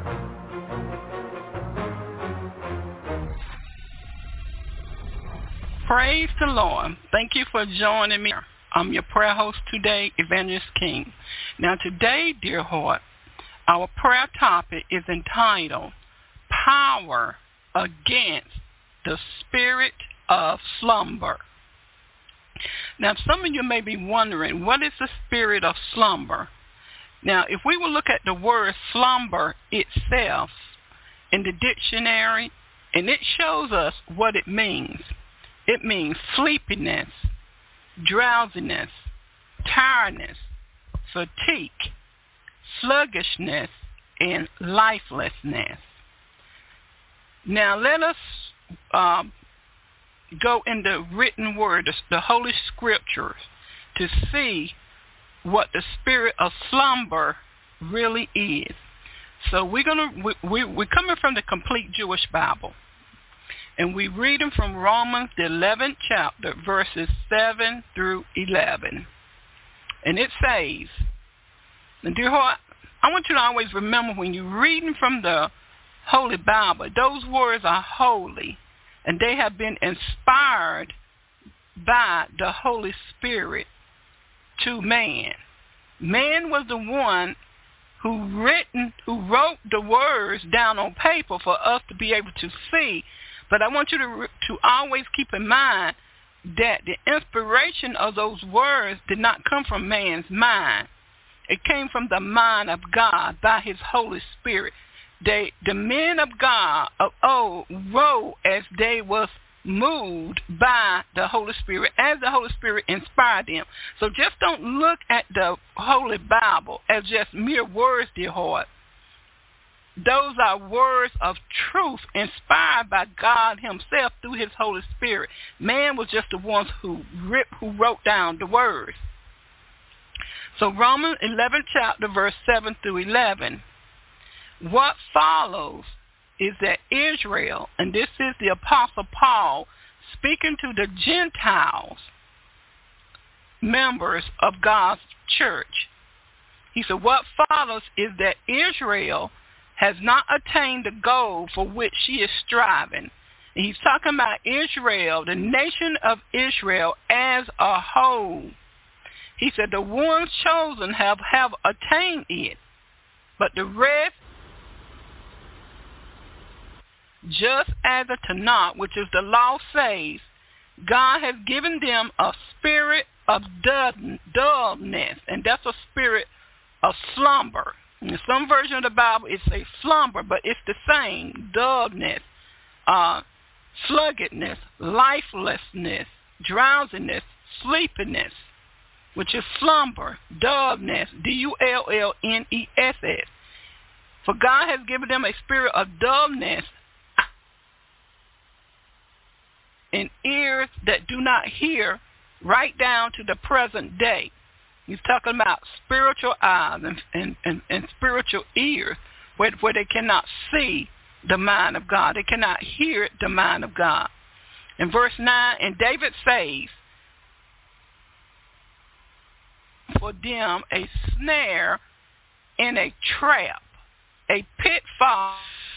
Praise the Lord. Thank you for joining me. I'm your prayer host today, Evangelist King. Now today, dear heart, our prayer topic is entitled Power Against the Spirit of Slumber. Now some of you may be wondering, what is the spirit of slumber? Now if we will look at the word slumber itself in the dictionary, and it shows us what it means. It means sleepiness, drowsiness, tiredness, fatigue, sluggishness, and lifelessness. Now let us um, go in the written word, the Holy Scriptures, to see what the spirit of slumber really is. So we're gonna we, we, we're coming from the Complete Jewish Bible. And we read them from Romans, the eleventh chapter, verses seven through eleven. And it says, and dear heart, I want you to always remember when you're reading from the Holy Bible, those words are holy, and they have been inspired by the Holy Spirit to man. Man was the one who written, who wrote the words down on paper for us to be able to see. But I want you to to always keep in mind, that the inspiration of those words did not come from man's mind. It came from the mind of God by his Holy Spirit. They, the men of God of old wrote as they was moved by the Holy Spirit, as the Holy Spirit inspired them. So just don't look at the Holy Bible as just mere words, dear heart. Those are words of truth inspired by God himself through his Holy Spirit. Man was just the ones who writ, who wrote down the words. So Romans eleven chapter verse seven through eleven. What follows is that Israel, and this is the Apostle Paul speaking to the Gentiles, members of God's church. He said, what follows is that Israel has not attained the goal for which she is striving. And he's talking about Israel, the nation of Israel as a whole. He said the ones chosen have, have attained it, but the rest, just as the Tanakh, which is the law, says, God has given them a spirit of dullness, and that's a spirit of slumber. In some version of the Bible, it says slumber, but it's the same. Dullness, uh, sluggardness, lifelessness, drowsiness, sleepiness, which is slumber, dullness, D U L L N E S S. For God has given them a spirit of dullness and ears that do not hear, right down to the present day. He's talking about spiritual eyes and, and, and, and spiritual ears where, where they cannot see the mind of God. They cannot hear the mind of God. In verse nine, and David says, for them a snare and a trap, a pitfall.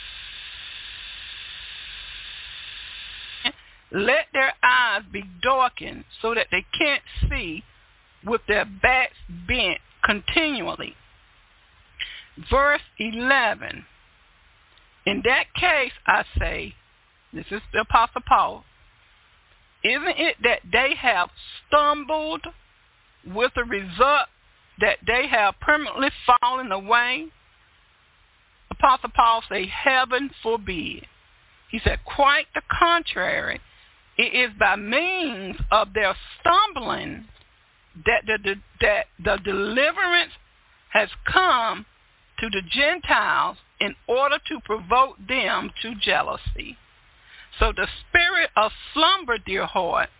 Let their eyes be darkened so that they can't see, with their backs bent continually. Verse eleven. In that case, I say, this is the Apostle Paul, isn't it that they have stumbled with the result that they have permanently fallen away? Apostle Paul say, heaven forbid. He said, quite the contrary. It is by means of their stumbling that the, the, that the deliverance has come to the Gentiles in order to provoke them to jealousy. So the spirit of slumber, dear heart,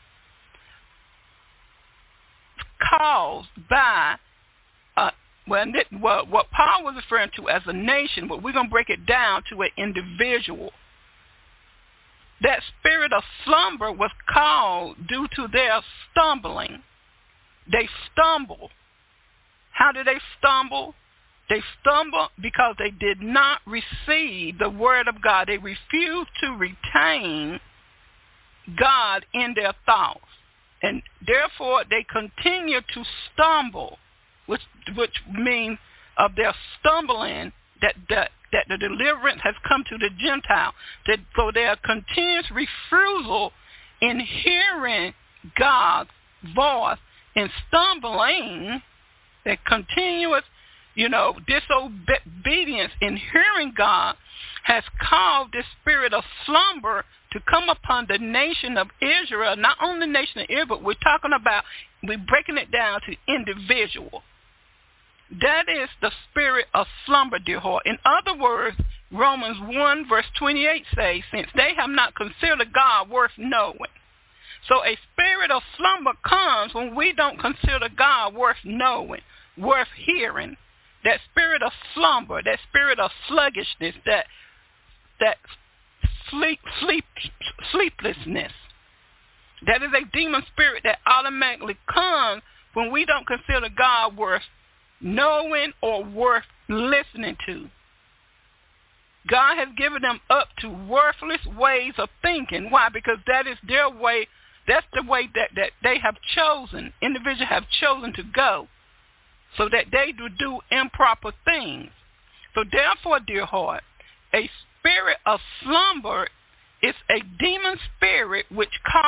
caused by, uh, well, what, what Paul was referring to as a nation, but we're going to break it down to an individual. That spirit of slumber was called due to their stumbling. They stumble. How did they stumble? They stumbled because they did not receive the word of God. They refused to retain God in their thoughts. And therefore, they continue to stumble, which which means of their stumbling that, that, that the deliverance has come to the Gentile. That for their continuous refusal in hearing God's voice and stumbling, their continuous, you know, disobedience in hearing God has caused this spirit of slumber to come upon the nation of Israel. Not only the nation of Israel, but we're talking about, we're breaking it down to individual. That is the spirit of slumber, dear heart. In other words, Romans one verse twenty-eight says, since they have not considered God worth knowing. So a spirit of slumber comes when we don't consider God worth knowing, worth hearing. That spirit of slumber, that spirit of sluggishness, that that sleep, sleep, sleeplessness. That is a demon spirit that automatically comes when we don't consider God worth knowing or worth listening to. God has given them up to worthless ways of thinking. Why? Because that is their way. That's the way that, that they have chosen, individuals have chosen to go, so that they do do improper things. So therefore, dear heart, a spirit of slumber is a demon spirit which causes one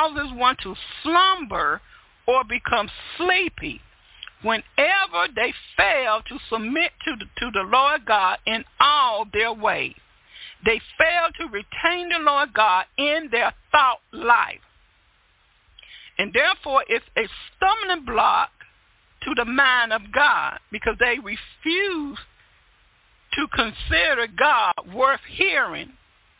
going to slumber or become sleepy whenever they fail to submit to the, to the Lord God in all their ways. They fail to retain the Lord God in their thought life. And therefore, it's a stumbling block to the mind of God because they refuse to consider God worth hearing.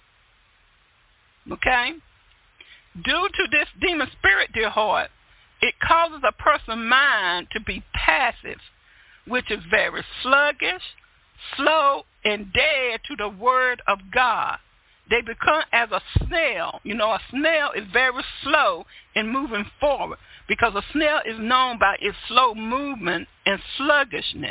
Okay? Due to this demon spirit, dear heart, it causes a person's mind to be passive, which is very sluggish, slow, and dead to the word of God. They become as a snail. You know, a snail is very slow in moving forward because a snail is known by its slow movement and sluggishness.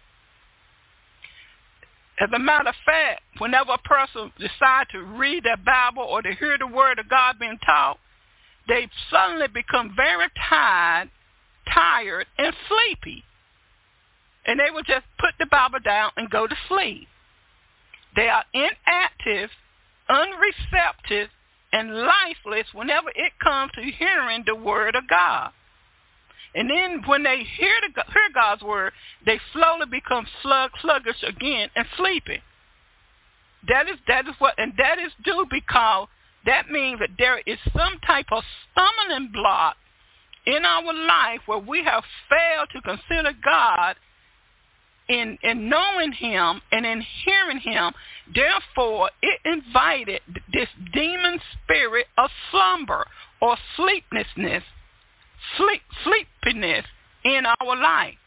As a matter of fact, whenever a person decides to read their Bible or to hear the word of God being taught, they suddenly become very tired, tired, and sleepy. And they will just put the Bible down and go to sleep. They are inactive, unreceptive, and lifeless whenever it comes to hearing the word of God. And then when they hear, the, hear God's word, they slowly become slug, sluggish again and sleepy. That is, that is what, and that is due because that means that there is some type of stumbling block in our life where we have failed to consider God in, in knowing him and in hearing him. Therefore, it invited this demon spirit of slumber or sleeplessness, sleep, sleepiness in our life.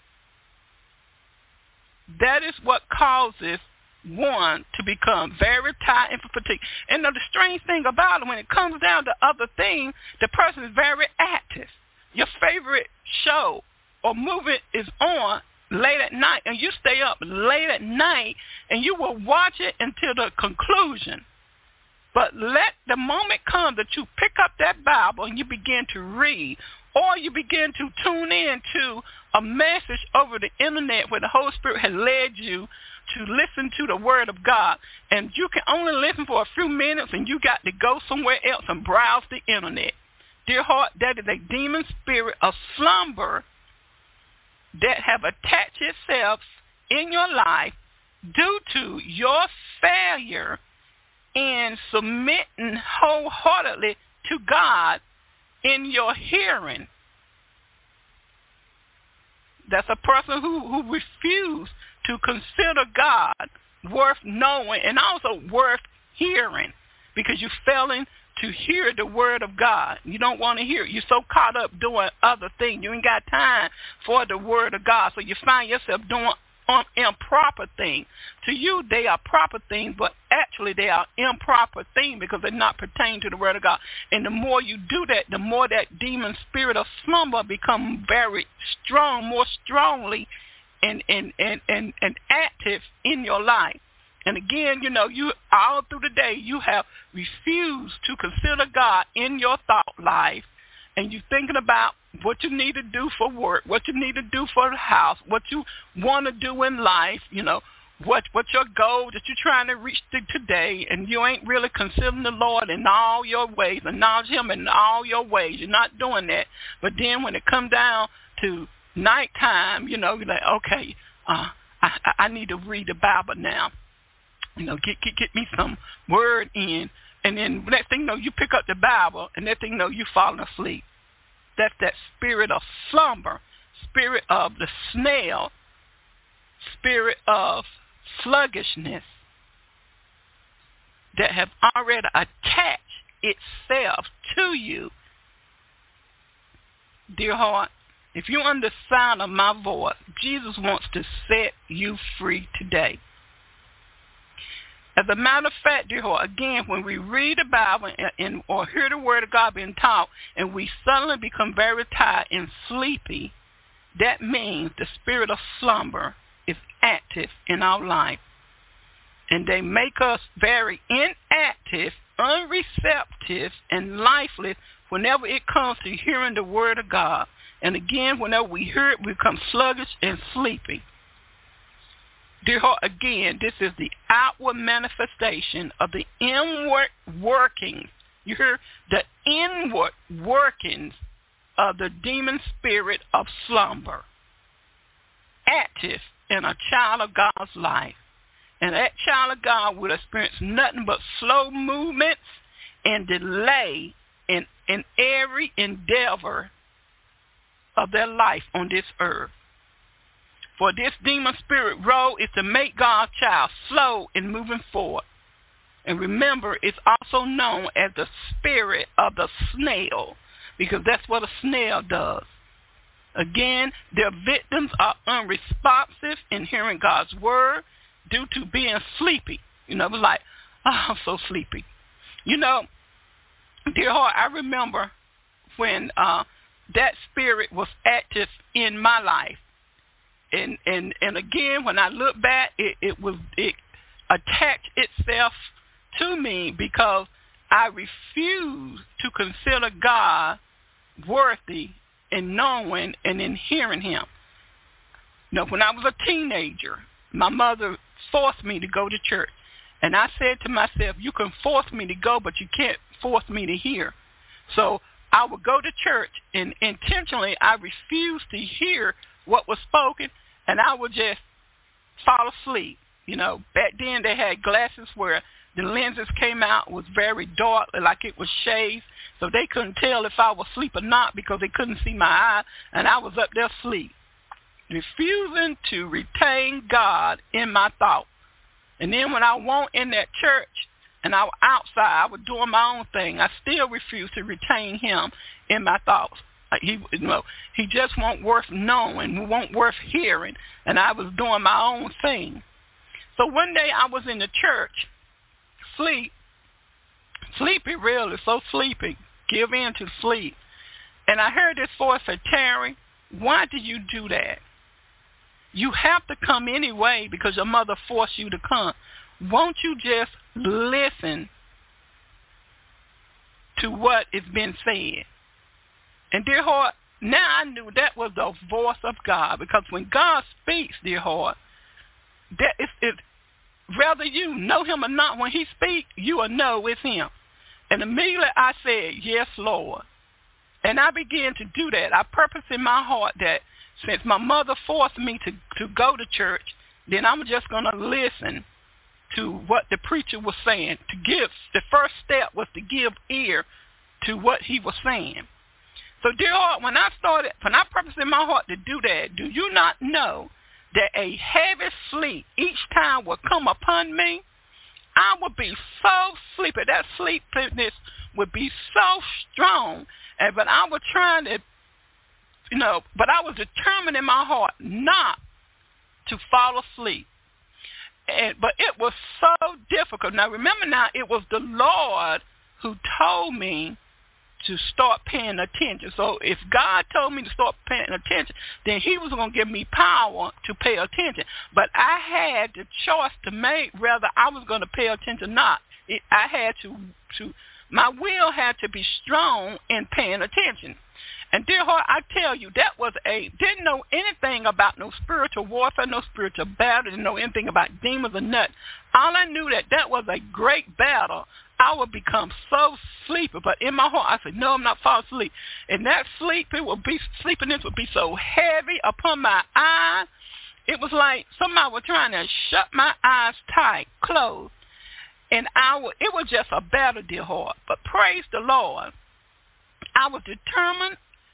That is what causes one to become very tired and fatigued. And the strange thing about it, when it comes down to other things, the person is very active. Your favorite show or movie is on late at night, and you stay up late at night, and you will watch it until the conclusion. But let the moment come that you pick up that Bible and you begin to read, or you begin to tune in to a message over the internet where the Holy Spirit has led you to listen to the word of God, and you can only listen for a few minutes and you got to go somewhere else and browse the internet. Dear heart, that is a demon spirit of slumber that have attached itself in your life due to your failure in submitting wholeheartedly to God in your hearing. That's a person who, who refused to consider God worth knowing and also worth hearing because you're failing to hear the word of God. You don't want to hear it. You're so caught up doing other things. You ain't got time for the word of God. So you find yourself doing um, improper things. To you, they are proper things, but actually they are improper things because they're not pertaining to the word of God. And the more you do that, the more that demon spirit of slumber becomes very strong, more strongly and, and, and, and, and active in your life. And again, you know, you all through the day, you have refused to consider God in your thought life, and you're thinking about what you need to do for work, what you need to do for the house, what you want to do in life, you know, what what's your goal that you're trying to reach to today, and you ain't really considering the Lord in all your ways, acknowledge him in all your ways. You're not doing that. But then when it comes down to nighttime, you know, you're like, okay, uh, I, I need to read the Bible now. You know, get, get get me some word in, and then next thing you know, you pick up the Bible, and next thing you know, you falling asleep. That's that spirit of slumber, spirit of the snail, spirit of sluggishness that have already attached itself to you. Dear heart, if you're under the sound of my voice, Jesus wants to set you free today. As a matter of fact, dear heart, again, when we read the Bible and, and or hear the word of God being taught, and we suddenly become very tired and sleepy, that means the spirit of slumber is active in our life. And they make us very inactive, unreceptive, and lifeless whenever it comes to hearing the word of God. And again, whenever we hear it, we become sluggish and sleepy. Dear heart, again, this is the outward manifestation of the inward workings You hear? The inward workings of the demon spirit of slumber active in a child of God's life. And that child of God will experience nothing but slow movements and delay in, in every endeavor of their life on this earth. For this demon spirit role is to make God's child slow in moving forward. And remember, it's also known as the spirit of the snail, because that's what a snail does. Again, their victims are unresponsive in hearing God's word due to being sleepy. You know, it was like, oh, I'm so sleepy. You know, dear heart, I remember when uh, that spirit was active in my life. And and and again, when I look back, it, it was it attached itself to me because I refused to consider God worthy in knowing and in hearing him. You know, when I was a teenager, my mother forced me to go to church. And I said to myself, you can force me to go, but you can't force me to hear. So I would go to church, and intentionally I refused to hear what was spoken, and I would just fall asleep. You know, back then they had glasses where the lenses came out, was very dark, like it was shades, so they couldn't tell if I was asleep or not because they couldn't see my eye, and I was up there asleep, refusing to retain God in my thought. And then when I went in that church and I was outside, I was doing my own thing, I still refused to retain him in my thoughts. He, you know, he just won't worth knowing, won't worth hearing, and I was doing my own thing. So one day I was in the church, sleep, sleepy really, so sleepy, give in to sleep. And I heard this voice say, Terry, why did you do that? You have to come anyway because your mother forced you to come. Won't you just listen to what is being said? And dear heart, now I knew that was the voice of God, because when God speaks, dear heart, that is it. Whether you know him or not, when he speaks, you will know it's him. And immediately I said, yes, Lord. And I began to do that. I purposed in my heart that since my mother forced me to, to go to church, then I'm just going to listen to what the preacher was saying. To give, the first step was to give ear to what he was saying. So, dear heart, when I started, when I purposed in my heart to do that, do you not know that a heavy sleep each time would come upon me? I would be so sleepy. That sleepiness would be so strong. And but I was trying to, you know, but I was determined in my heart not to fall asleep. And but it was so difficult. Now remember, now it was the Lord who told me to start paying attention. So if God told me to start paying attention, then he was going to give me power to pay attention. But I had the choice to make whether I was going to pay attention or not. It, I had to, to, my will had to be strong in paying attention. And dear heart, I tell you, that was a, didn't know anything about no spiritual warfare, no spiritual battle, didn't know anything about demons or nothing. All I knew that that was a great battle. I would become so sleepy, but in my heart, I said, no, I'm not falling asleep. And that sleep, it would be, sleepiness would be so heavy upon my eyes. It was like somebody was trying to shut my eyes tight, closed. And I would, it was just a battle, dear heart. But praise the Lord, I was determined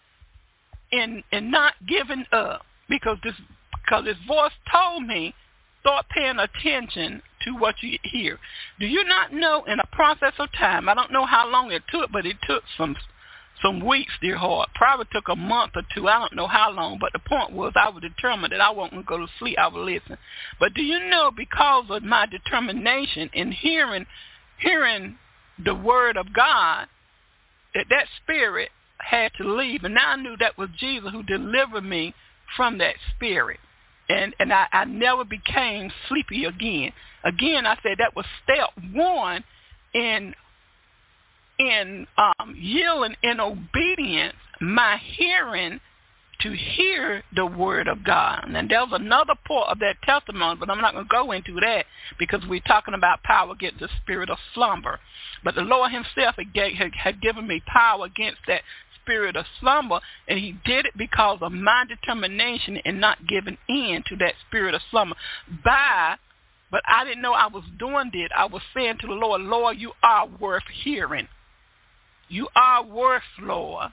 in, in not giving up, because this, because this voice told me, start paying attention to what you hear. Do you not know, in a process of time, I don't know how long it took, but it took some some weeks, dear heart. Probably took a month or two. I don't know how long, but the point was I was determined that I wasn't going to go to sleep. I would listen. But do you know, because of my determination in hearing hearing the word of God, that that spirit had to leave. And now I knew that was Jesus who delivered me from that spirit. And and I, I never became sleepy again. Again, I said that was step one in in um, yielding in obedience, my hearing to hear the word of God. And there was another part of that testimony, but I'm not going to go into that because we're talking about power against the spirit of slumber. But the Lord himself had, gave, had, had given me power against that spirit of slumber, and he did it because of my determination in not giving in to that spirit of slumber. By, but I didn't know I was doing it. I was saying to the Lord, Lord, you are worth hearing. You are worth, Lord,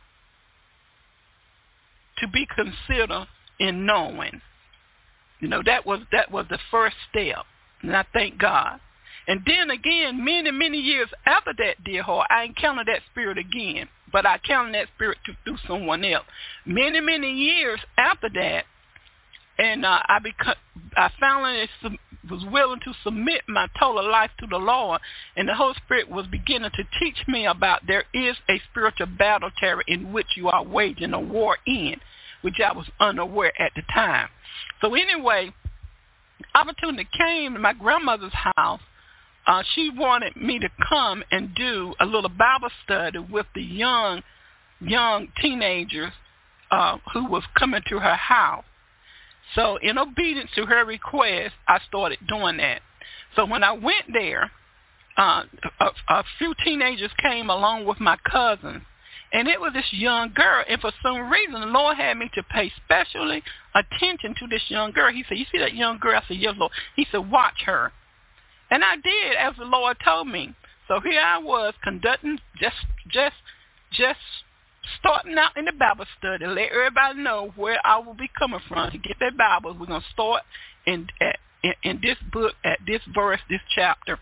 to be considered in knowing. You know, that was that was the first step, and I thank God. And then again, many, many years after that, dear heart, I encountered that spirit again, but I encountered that spirit to, through someone else. Many, many years after that, and uh, I beca- I finally was willing to submit my total life to the Lord, and the Holy Spirit was beginning to teach me about there is a spiritual battle terror in which you are waging a war in, which I was unaware at the time. So anyway, opportunity came to my grandmother's house. Uh, she wanted me to come and do a little Bible study with the young, young teenagers uh, who was coming to her house. So in obedience to her request, I started doing that. So when I went there, uh, a, a few teenagers came along with my cousins, and it was this young girl. And for some reason, the Lord had me to pay specially attention to this young girl. He said, you see that young girl? I said, yes, Lord. He said, watch her. And I did as the Lord told me. So here I was conducting, just, just, just starting out in the Bible study. Let everybody know where I will be coming from to get their Bibles. We're going to start in, at, in in this book, at this verse, this chapter.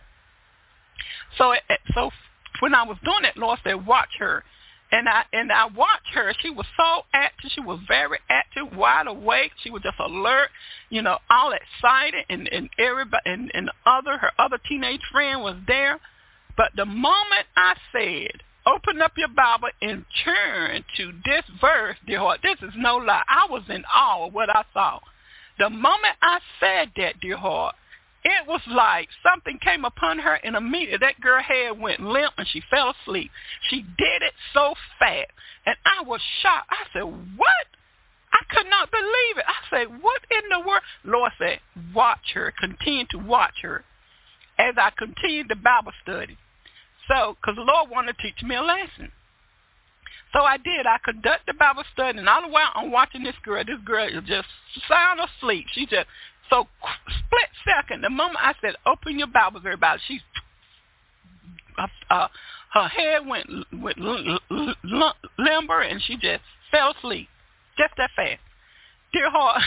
So, at, so when I was doing that, Lord said, watch her. And I and I watched her. She was so active. She was very active, wide awake. She was just alert, you know, all excited. And and everybody and, and other her other teenage friend was there. But the moment I said, "Open up your Bible and turn to this verse," dear heart, this is no lie. I was in awe of what I saw. The moment I said that, dear heart, it was like something came upon her, and immediately that girl head went limp and she fell asleep. She did it so fast, and I was shocked. I said, what? I could not believe it. I said, what in the world? Lord said, watch her, continue to watch her as I continued the Bible study. So, because the Lord wanted to teach me a lesson. So I did. I conducted the Bible study, and all the while I'm watching this girl. This girl is just sound asleep. She just... So, split second, the moment I said, open your Bibles, everybody, she's, uh, uh, her head went, went l- l- l- limber, and she just fell asleep, just that fast. Dear heart,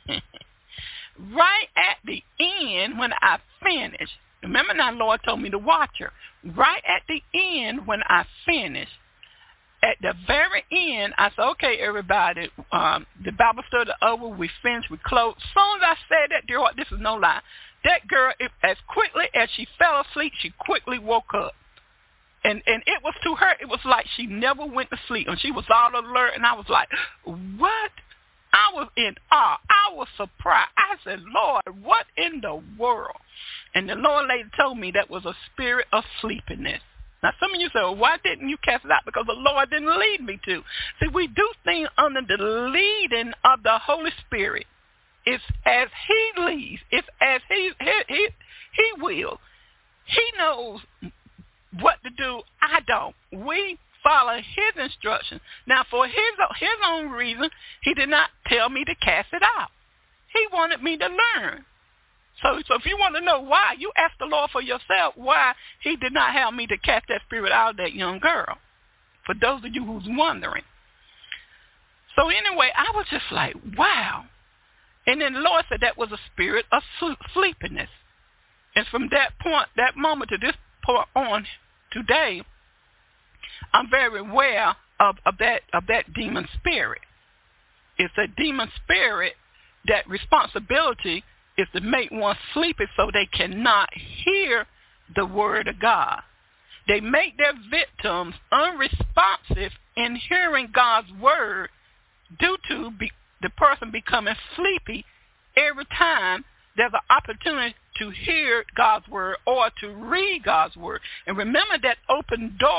right at the end when I finished, remember now, Lord told me to watch her. Right at the end when I finished, at the very end, I said, okay, everybody, um, the Bible study over, we finished, we closed. As soon as I said that, dear heart, this is no lie, that girl, if, as quickly as she fell asleep, she quickly woke up. And and it was to her, it was like she never went to sleep. And she was all alert, and I was like, what? I was in awe. I was surprised. I said, Lord, what in the world? And the Lord later told me that was a spirit of sleepiness. Now, some of you say, well, why didn't you cast it out? Because the Lord didn't lead me to. See, we do things under the leading of the Holy Spirit. It's as he leads. It's as he, he, he, he will. He knows what to do. I don't. We follow his instructions. Now, for his, his own reason, he did not tell me to cast it out. He wanted me to learn. So, so if you want to know why, you ask the Lord for yourself why he did not have me to cast that spirit out of that young girl, for those of you who's wondering. So anyway, I was just like, wow. And then the Lord said that was a spirit of sleepiness. And from that point, that moment to this point on today, I'm very aware of, of, that, of that demon spirit. It's a demon spirit that responsibility is to make one sleepy so they cannot hear the word of God. They make their victims unresponsive in hearing God's word due to be, the person becoming sleepy every time there's an opportunity to hear God's word or to read God's word. And remember that open door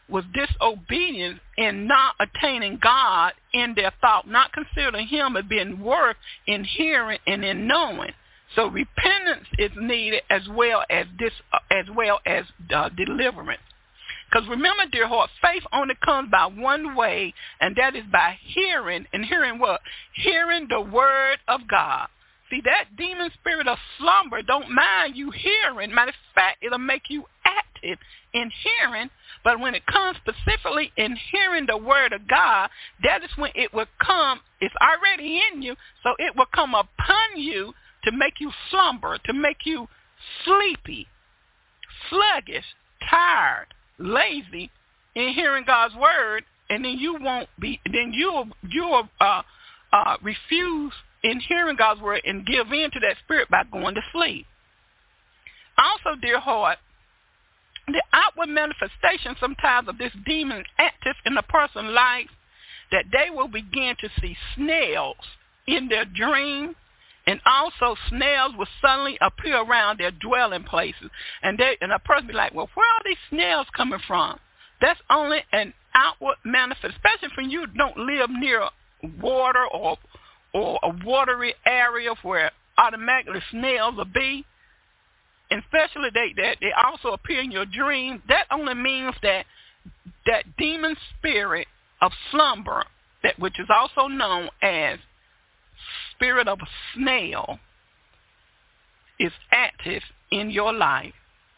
was disobedient in not attaining God in their thought, not considering him as being worth in hearing and in knowing. So repentance is needed as well as this, uh, as well as uh, deliverance. Because remember, dear heart, faith only comes by one way, and that is by hearing. And hearing what? Hearing the word of God. See, that demon spirit of slumber don't mind you hearing. Matter of fact, it'll make you active in hearing. But when it comes specifically in hearing the word of God, that is when it will come. It's already in you, so it will come upon you to make you slumber, to make you sleepy, sluggish, tired, lazy in hearing God's word, and then you won't be. Then you'll you'll uh, uh, refuse in hearing God's word and give in to that spirit by going to sleep. Also, dear heart, the outward manifestation sometimes of this demon active in a person's life, that they will begin to see snails in their dreams, and also snails will suddenly appear around their dwelling places. And they and a person be like, well, where are these snails coming from? That's only an outward manifestation, especially when you don't live near water or or a watery area where automatically snails will be. And especially they, they, they also appear in your dreams. That only means that that demon spirit of slumber, that which is also known as spirit of a snail, is active in your life.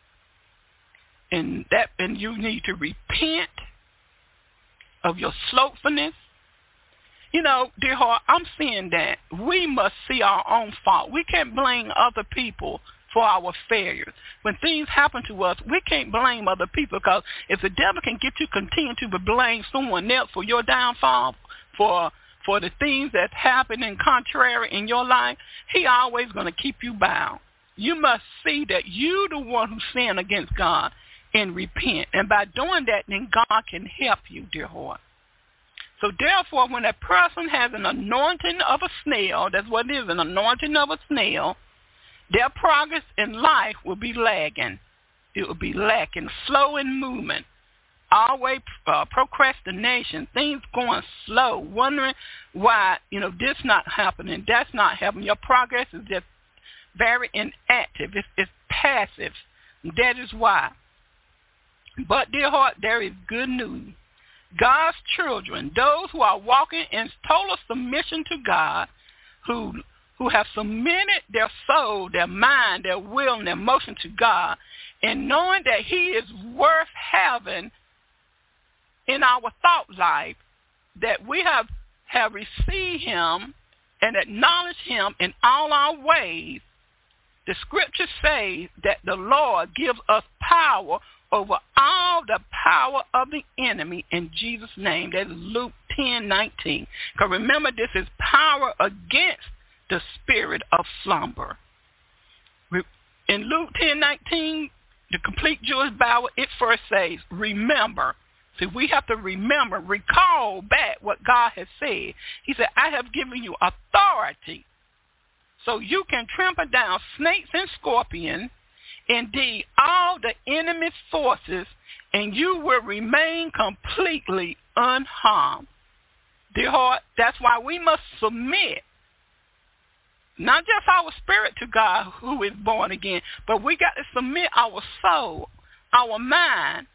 And that and you need to repent of your slothfulness. You know, dear heart, I'm seeing that we must see our own fault. We can't blame other people for our failures. When things happen to us, we can't blame other people, because if the devil can get you continue to blame someone else for your downfall, for for the things that happen in contrary in your life, he always going to keep you bound. You must see that you the one who sinned against God and repent. And by doing that, then God can help you, dear heart. So therefore, when a person has an anointing of a snail, that's what it is, an anointing of a snail, their progress in life will be lagging. It will be lacking, slow in movement, always uh, procrastination, things going slow, wondering why, you know, this not happening, that's not happening. Your progress is just very inactive. It's, it's passive. That is why. But, dear heart, there is good news. God's children, those who are walking in total submission to God, who who have submitted their soul, their mind, their will, and their emotion to God, and knowing that he is worth having in our thought life, that we have, have received him and acknowledged him in all our ways. The scriptures say that the Lord gives us power over all the power of the enemy in Jesus' name. That is Luke ten nineteen. Because remember, this is power against the spirit of slumber. In Luke ten nineteen, the complete Jewish Bible, it first says, remember. See, we have to remember, recall back what God has said. He said, I have given you authority so you can trample down snakes and scorpions, indeed all the enemy's forces, and you will remain completely unharmed. Dear heart, that's why we must submit, not just our spirit to God who is born again, but we got to submit our soul, our mind,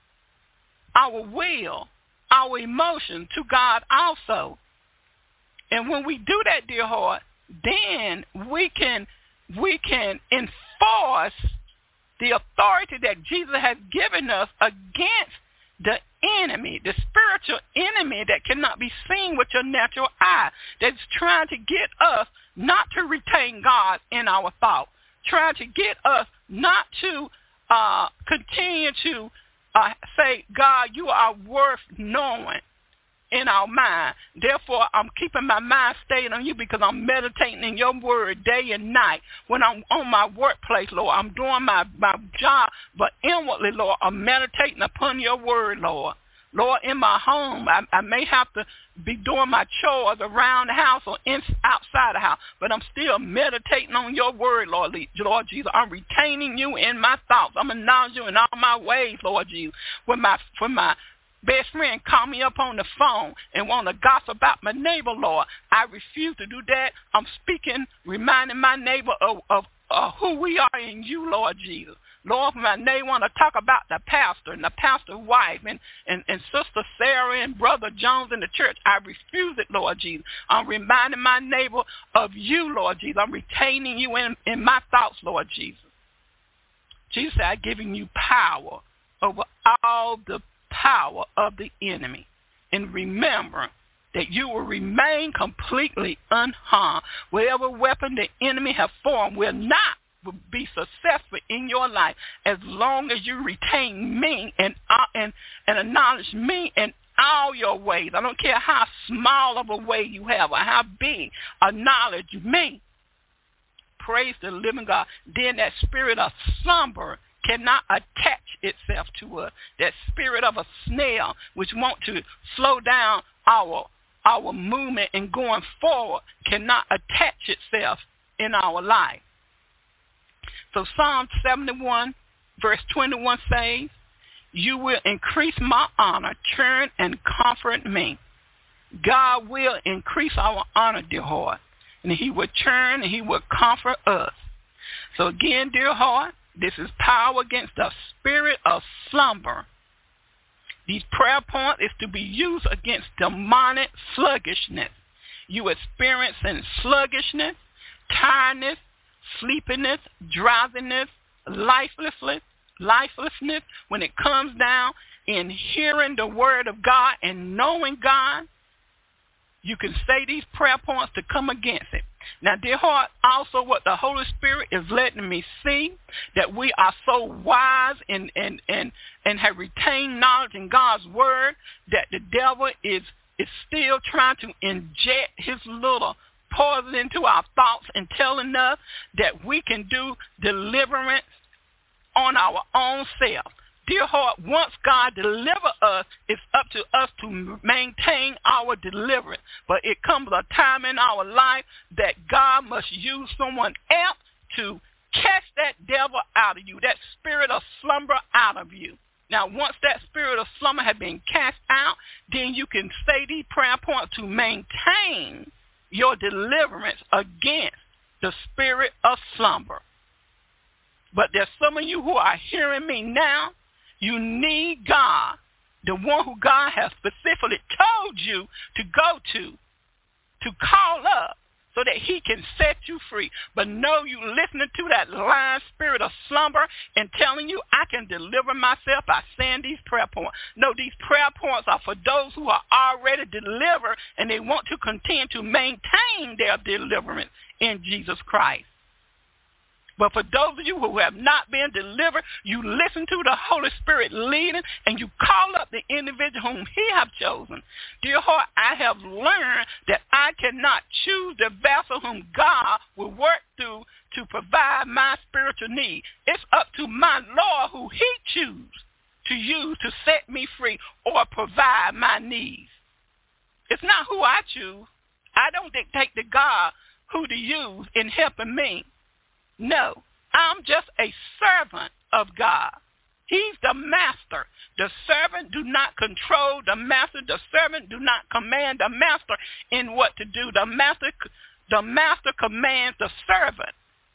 our will, our emotion to God also. And when we do that, dear heart, then we can we can enforce the authority that Jesus has given us against the enemy, the spiritual enemy that cannot be seen with your natural eye, that's trying to get us not to retain God in our thought, trying to get us not to uh, continue to uh, say, God, you are worth knowing in our mind. Therefore, I'm keeping my mind stayed on you because I'm meditating in your word day and night. When I'm on my workplace, Lord, I'm doing my, my job, but inwardly, Lord, I'm meditating upon your word, Lord. Lord, in my home, I, I may have to be doing my chores around the house or in, outside the house, but I'm still meditating on your word, Lord, Lord Jesus. I'm retaining you in my thoughts. I'm acknowledging you in all my ways, Lord Jesus. When my, when my best friend call me up on the phone and want to gossip about my neighbor, Lord, I refuse to do that. I'm speaking, reminding my neighbor of, of, of who we are in you, Lord Jesus. Lord, my neighbor want to talk about the pastor and the pastor's wife and, and, and Sister Sarah and Brother Jones in the church. I refuse it, Lord Jesus. I'm reminding my neighbor of you, Lord Jesus. I'm retaining you in, in my thoughts, Lord Jesus. Jesus said, I've given you power over all the power of the enemy. And remember that you will remain completely unharmed. Whatever weapon the enemy have formed will not will be successful in your life as long as you retain me and uh, and and acknowledge me in all your ways. I don't care how small of a way you have or how big. Acknowledge me. Praise the living God. Then that spirit of slumber cannot attach itself to us. That spirit of a snail which want to slow down our our movement and going forward cannot attach itself in our life. So Psalm seventy-one, verse twenty-one says, you will increase my honor, turn and comfort me. God will increase our honor, dear heart, and he will turn and he will comfort us. So again, dear heart, this is power against the spirit of slumber. These prayer points is to be used against demonic sluggishness. You experiencing sluggishness, tiredness, sleepiness, drowsiness, lifelessness, lifelessness when it comes down in hearing the word of God and knowing God, you can say these prayer points to come against it. Now, dear heart, also what the Holy Spirit is letting me see, that we are so wise and, and, and, and have retained knowledge in God's word that the devil is, is still trying to inject his little poison into our thoughts and telling us that we can do deliverance on our own self. Dear heart, once God delivers us, it's up to us to maintain our deliverance. But it comes a time in our life that God must use someone else to cast that devil out of you, that spirit of slumber out of you. Now, once that spirit of slumber has been cast out, then you can say these prayer points to maintain your deliverance against the spirit of slumber. But there's some of you who are hearing me now. You need God, the one who God has specifically told you to go to, to call up so that he can set you free. But no, you listening to that lying spirit of slumber and telling you I can deliver myself by saying these prayer points. No, these prayer points are for those who are already delivered and they want to continue to maintain their deliverance in Jesus Christ. But for those of you who have not been delivered, you listen to the Holy Spirit leading and you call up the individual whom he have chosen. Dear heart, I have learned that I cannot choose the vessel whom God will work through to provide my spiritual need. It's up to my Lord who he chooses to use to set me free or provide my needs. It's not who I choose. I don't dictate to God who to use in helping me. No, I'm just a servant of God. He's the master. The servant do not control the master. The servant do not command the master in what to do. The master, the master commands the servant.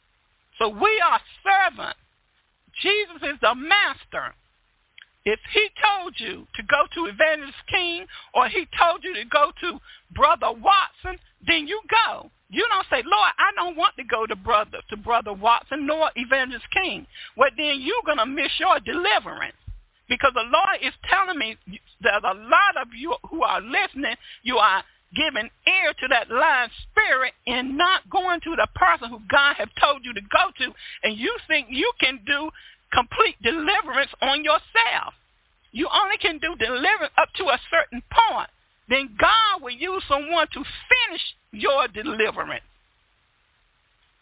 So we are servants. Jesus is the master. If he told you to go to Evangelist King or he told you to go to Brother Watson, then you go. You don't say, Lord, I don't want to go to brother to Brother Watson nor Evangelist King. Well, then you're going to miss your deliverance. Because the Lord is telling me that a lot of you who are listening, you are giving ear to that lying spirit and not going to the person who God has told you to go to. And you think you can do complete deliverance on yourself. You only can do deliverance up to a certain point. Then God will use someone to finish your deliverance.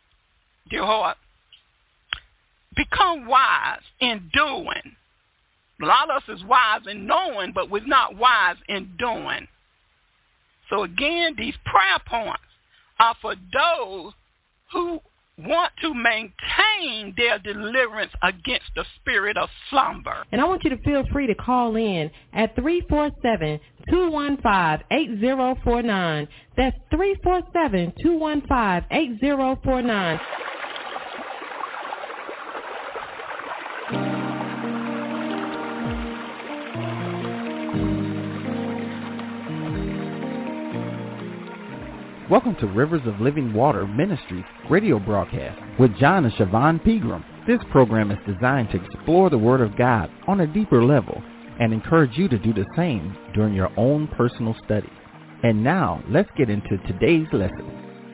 Dear heart, become wise in doing A lot of us is wise in knowing, but we're not wise in doing. So again, these prayer points are for those who want to maintain their deliverance against the spirit of slumber. And I want you to feel free to call in at three four seven, two one five, eight zero four nine. That's three four seven, two one five, eight zero four nine. Welcome to Rivers of Living Water Ministries radio broadcast with John and Siobhan Pegram. This program is designed to explore the Word of God on a deeper level and encourage you to do the same during your own personal study. And now, let's get into today's lesson.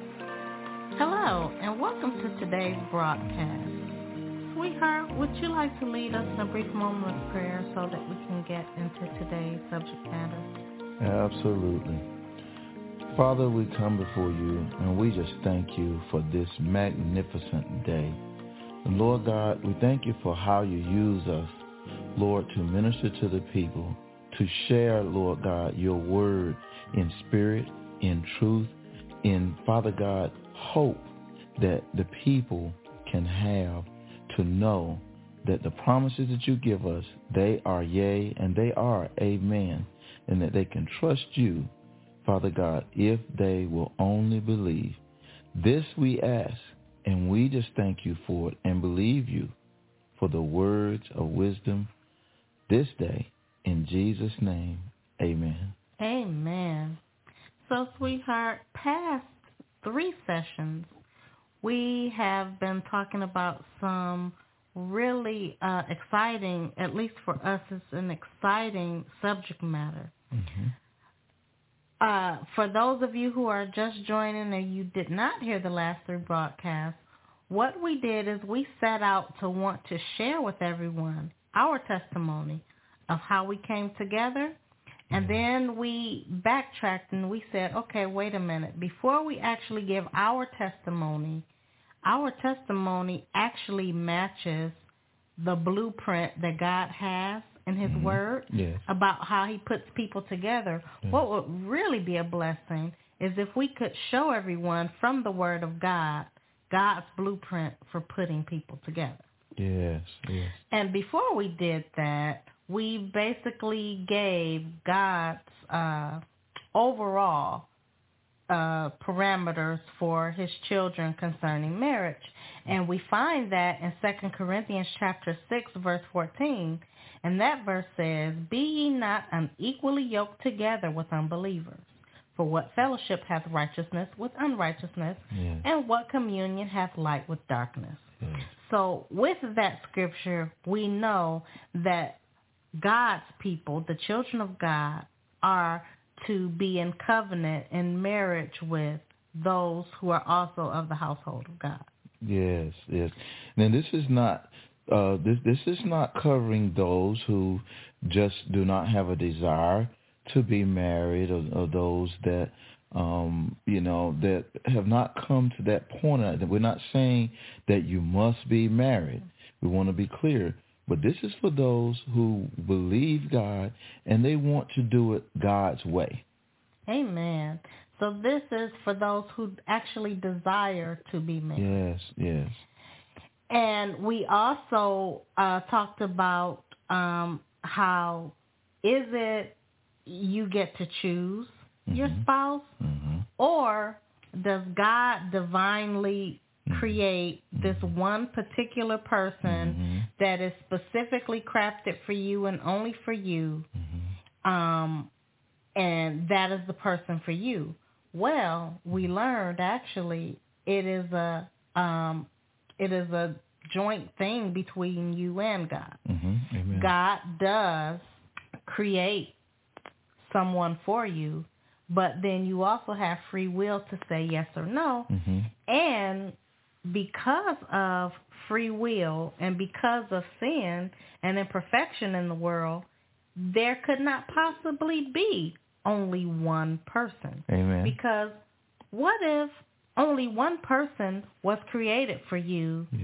Hello, and welcome to today's broadcast. Sweetheart, would you like to lead us in a brief moment of prayer so that we can get into today's subject matter? Absolutely. Father, we come before you, and we just thank you for this magnificent day. And Lord God, we thank you for how you use us, Lord, to minister to the people, to share, Lord God, your word in spirit, in truth, in, Father God, hope that the people can have to know that the promises that you give us, they are yea and they are amen, and that they can trust you, Father God, if they will only believe. This we ask, and we just thank you for it and believe you for the words of wisdom this day. In Jesus' name, amen. Amen. So, sweetheart, past three sessions, we have been talking about some really uh, exciting, at least for us, it's an exciting subject matter. Mm-hmm. Uh, for those of you who are just joining or you did not hear the last three broadcasts, what we did is we set out to want to share with everyone our testimony of how we came together, and then we backtracked and we said, okay, wait a minute. Before we actually give our testimony, our testimony actually matches the blueprint that God has in his mm-hmm. word yes. about how he puts people together. Yes. What would really be a blessing is if we could show everyone from the word of God, God's blueprint for putting people together. Yes, yes. And before we did that, we basically gave God's uh, overall uh, parameters for his children concerning marriage. And we find that in Second Corinthians chapter six, verse fourteen. And that verse says, be ye not unequally yoked together with unbelievers. For what fellowship hath righteousness with unrighteousness? Yes. And what communion hath light with darkness? Yes. So with that scripture, we know that God's people, the children of God, are to be in covenant in marriage with those who are also of the household of God. Yes, yes. Now this is not... Uh, this this is not covering those who just do not have a desire to be married, or, or those that um, you know that have not come to that point. We're not saying that you must be married. We want to be clear, but this is for those who believe God and they want to do it God's way. Amen. So this is for those who actually desire to be married. Yes, yes. And we also uh, talked about um, how is it you get to choose mm-hmm. your spouse, mm-hmm. or does God divinely mm-hmm. create mm-hmm. this one particular person mm-hmm. that is specifically crafted for you and only for you, mm-hmm. um, and that is the person for you? Well, we learned actually it is a um, it is a joint thing between you and God. Mm-hmm. Amen. God does create someone for you, but then you also have free will to say yes or no. Mm-hmm. And because of free will and because of sin and imperfection in the world, there could not possibly be only one person. Amen. Because what if only one person was created for you, yes.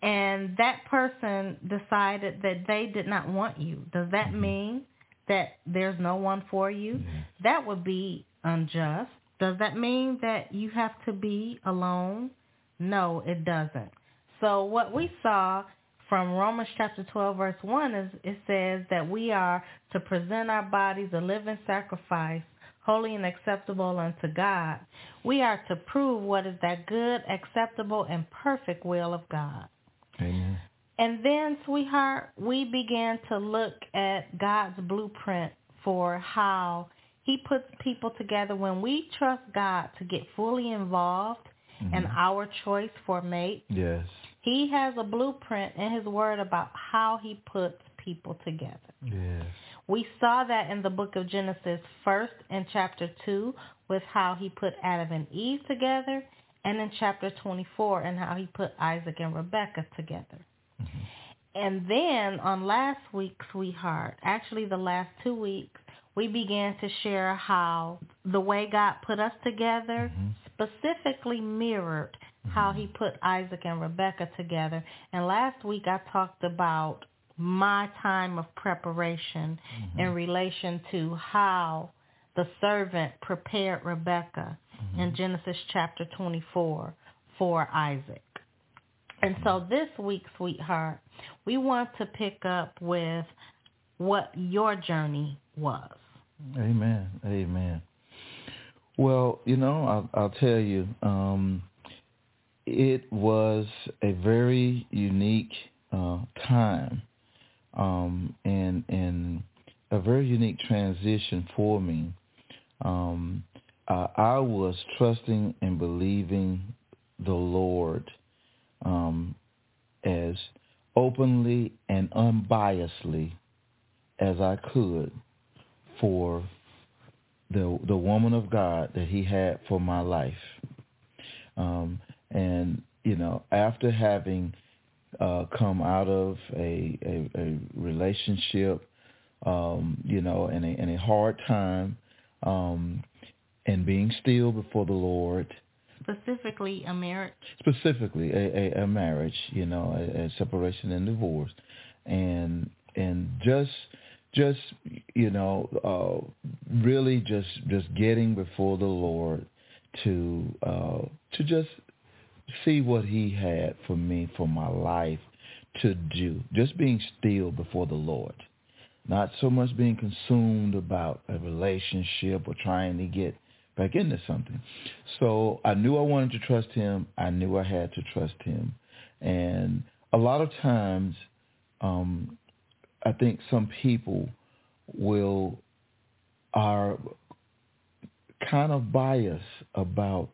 and that person decided that they did not want you. Does that mm-hmm. mean that there's no one for you? Yes. That would be unjust. Does that mean that you have to be alone? No, it doesn't. So what we saw from Romans chapter twelve, verse one, is it says that we are to present our bodies a living sacrifice, holy and acceptable unto God. We are to prove what is that good, acceptable, and perfect will of God. Amen. And then, sweetheart, we began to look at God's blueprint for how he puts people together. When we trust God to get fully involved mm-hmm. in our choice for mate, yes, he has a blueprint in his word about how he puts people together. Yes. We saw that in the book of Genesis first in chapter two with how he put Adam and Eve together, and in chapter twenty-four and how he put Isaac and Rebekah together. Mm-hmm. And then on last week, sweetheart, actually the last two weeks, we began to share how the way God put us together mm-hmm. specifically mirrored mm-hmm. how he put Isaac and Rebekah together. And last week I talked about my time of preparation mm-hmm. in relation to how the servant prepared Rebekah mm-hmm. in Genesis chapter twenty-four for Isaac. And so this week, sweetheart, we want to pick up with what your journey was. Amen. Amen. Well, you know, I'll, I'll tell you, um, it was a very unique uh, time um, and, and a very unique transition for me. Um, uh, I was trusting and believing the Lord um, as openly and unbiasedly as I could for the the woman of God that he had for my life. Um, and, you know, after having uh, come out of a, a, a relationship, um, you know, in a, in a hard time, um, and being still before the Lord. Specifically a marriage? Specifically a, a, a marriage, you know, a, a separation and divorce. And and just, just you know, uh, really just just getting before the Lord to uh, to just see what he had for me, for my life to do. Just being still before the Lord. Not so much being consumed about a relationship or trying to get back into something. So I knew I wanted to trust him. I knew I had to trust him. And a lot of times, um, I think some people will are kind of biased about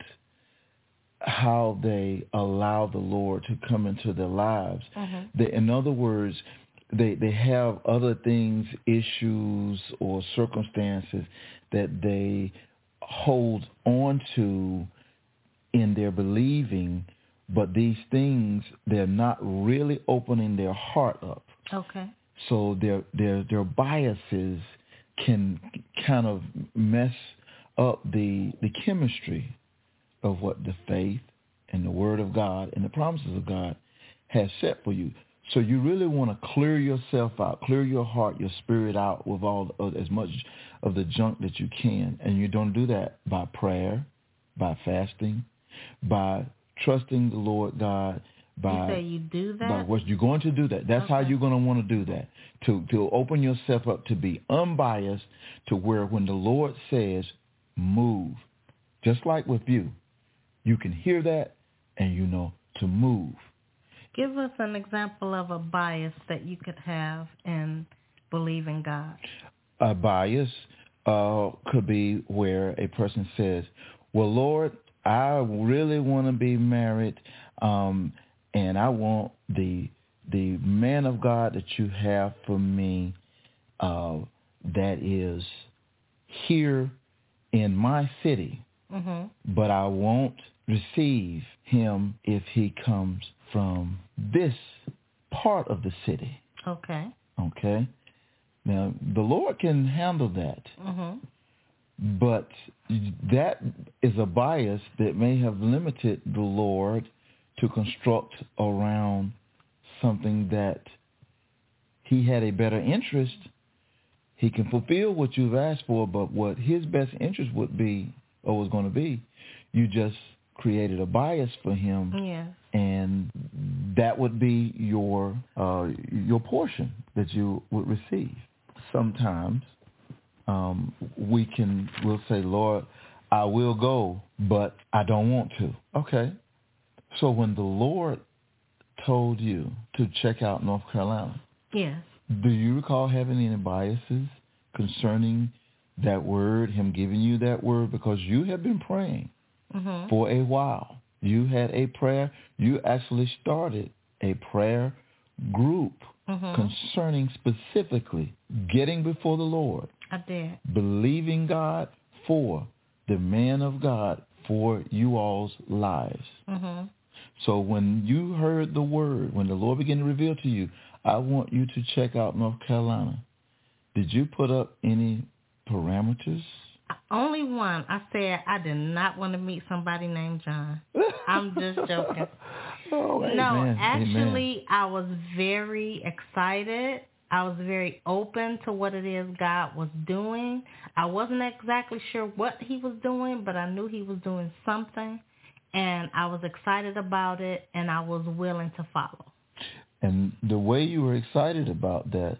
how they allow the Lord to come into their lives. Mm-hmm. They, in other words, they they have other things, issues or circumstances that they hold on to in their believing, but these things, they're not really opening their heart up. Okay. So their their their biases can kind of mess up the the chemistry of what the faith and the Word of God and the promises of God has set for you. So you really want to clear yourself out, clear your heart, your spirit out with all of, as much of the junk that you can. And you don't do that by prayer, by fasting, by trusting the Lord God. By, you say you do that? By what you're going to do that. That's okay. How you're going to want to do that. To to open yourself up to be unbiased, to where when the Lord says move, just like with you, you can hear that and you know to move. Give us an example of a bias that you could have in believing God. A bias uh, could be where a person says, well, Lord, I really want to be married, um, and I want the the man of God that you have for me uh, that is here in my city, mm-hmm. but I won't receive him if he comes from this part of the city. Okay. Okay. Now, the Lord can handle that. Mm-hmm. But that is a bias that may have limited the Lord to construct around something that he had a better interest, he can fulfill what you've asked for, but what his best interest would be or was going to be, you just created a bias for him, yeah. and that would be your uh, your portion that you would receive. Sometimes um, we can we'll say, Lord, I will go, but I don't want to. Okay. So when the Lord told you to check out North Carolina, yes. do you recall having any biases concerning that word, him giving you that word? Because you have been praying mm-hmm. for a while. You had a prayer. You actually started a prayer group mm-hmm. concerning specifically getting before the Lord. I did. Believing God for the man of God for you all's lives. Mm-hmm. So when you heard the word, when the Lord began to reveal to you, I want you to check out North Carolina, did you put up any parameters? Only one. I said I did not want to meet somebody named John. I'm just joking. Oh, no, amen. actually, Amen. I was very excited. I was very open to what it is God was doing. I wasn't exactly sure what he was doing, but I knew he was doing something, and I was excited about it, and I was willing to follow. And the way you were excited about that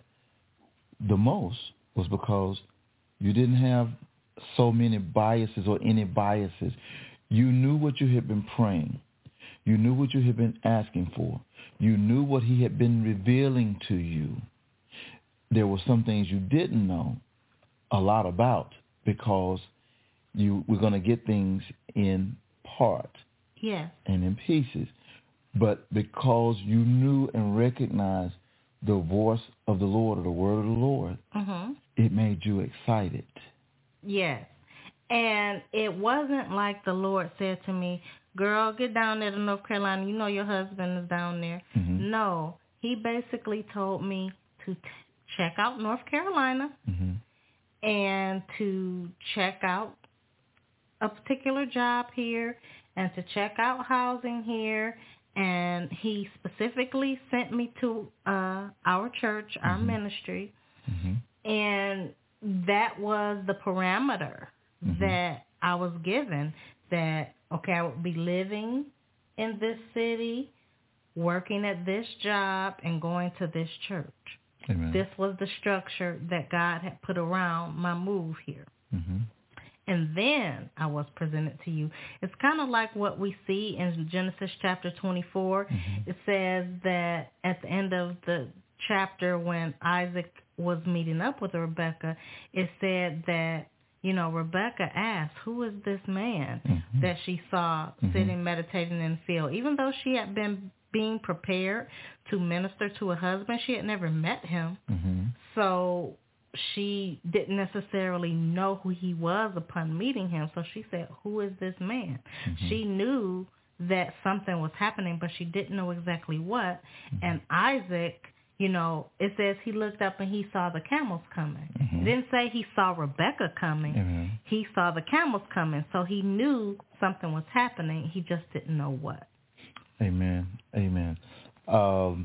the most was because you didn't have so many biases or any biases. You knew what you had been praying. You knew what you had been asking for. You knew what he had been revealing to you. There were some things you didn't know a lot about because you were going to get things in part yeah. and in pieces. But because you knew and recognized the voice of the Lord or the word of the Lord, mm-hmm. it made you excited. Yes. And it wasn't like the Lord said to me, girl, get down there to North Carolina. You know your husband is down there. Mm-hmm. No. He basically told me to t- check out North Carolina mm-hmm. and to check out a particular job here and to check out housing here. And he specifically sent me to uh, our church, our mm-hmm. ministry, mm-hmm. and that was the parameter mm-hmm. that I was given, that, okay, I would be living in this city, working at this job, and going to this church. Amen. This was the structure that God had put around my move here. Mm-hmm. And then I was presented to you. It's kind of like what we see in Genesis chapter twenty-four. Mm-hmm. It says that at the end of the chapter when Isaac was meeting up with Rebekah, it said that, you know, Rebekah asked, who is this man mm-hmm. that she saw mm-hmm. sitting, meditating in the field? Even though she had been being prepared to minister to a husband, she had never met him. Mm-hmm. So she didn't necessarily know who he was upon meeting him. So she said, who is this man? Mm-hmm. She knew that something was happening, but she didn't know exactly what. Mm-hmm. And Isaac, you know, it says he looked up and he saw the camels coming. Mm-hmm. It didn't say he saw Rebekah coming. Mm-hmm. He saw the camels coming. So he knew something was happening. He just didn't know what. Amen. Amen. Um,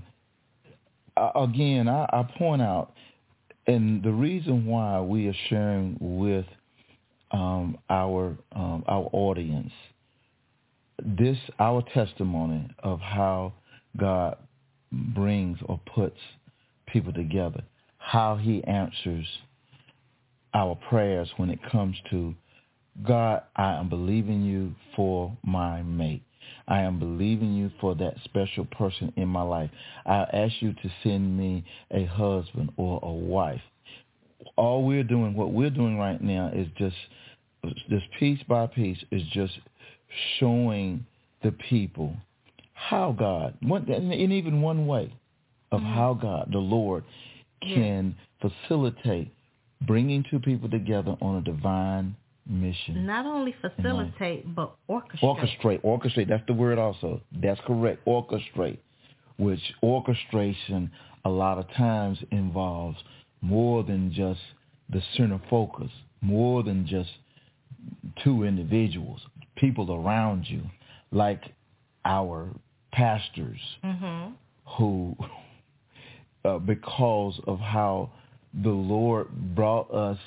again, I, I point out, and the reason why we are sharing with um, our um, our audience this, our testimony of how God brings or puts people together, how he answers our prayers when it comes to, God, I am believing you for my mate. I am believing you for that special person in my life. I ask you to send me a husband or a wife. All we're doing, what we're doing right now is just, just piece by piece, is just showing the people how God, one, and even one way of mm-hmm. how God, the Lord, can yeah. facilitate bringing two people together on a divine mission. Not only facilitate, but orchestrate. Orchestrate. Orchestrate. That's the word also. That's correct. Orchestrate. Which orchestration a lot of times involves more than just the center focus, more than just two individuals, people around you, like our pastors, mm-hmm. who, uh, because of how the Lord brought us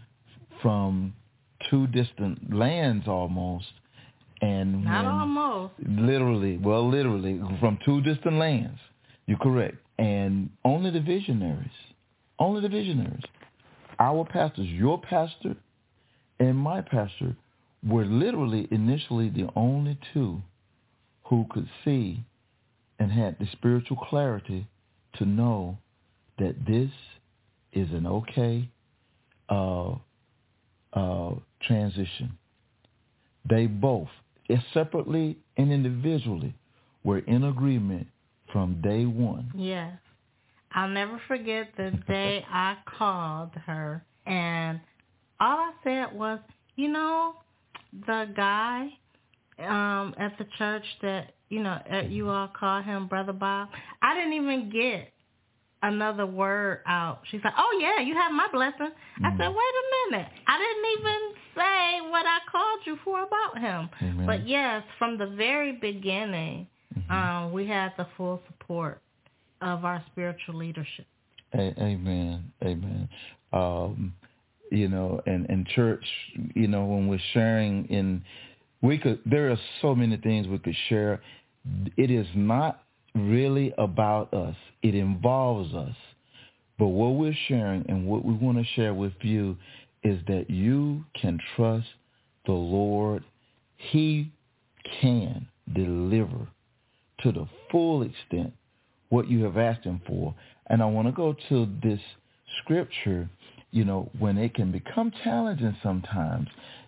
from two distant lands almost, and not when, almost, literally, well, literally from two distant lands. You're correct, and only the visionaries, only the visionaries, our pastors, your pastor, and my pastor, were literally initially the only two who could see and had the spiritual clarity to know that this is an okay uh, uh, transition. They both, separately and individually, were in agreement from day one. Yes. I'll never forget the day I called her, and all I said was, you know, the guy um, at the church that, you know, at you all call him Brother Bob, I didn't even get another word out. She's like, oh, yeah, you have my blessing. Mm. I said, wait a minute. I didn't even say what I called you for about him. Amen. But, yes, from the very beginning, mm-hmm. um, we had the full support of our spiritual leadership. A- amen. Amen. Um, you know, and, and church, you know, when we're sharing in, we could, there are so many things we could share. It is not really about us. It involves us. But what we're sharing and what we want to share with you is that you can trust the Lord. He can deliver to the full extent what you have asked him for. And I want to go to this scripture, you know, when it can become challenging sometimes.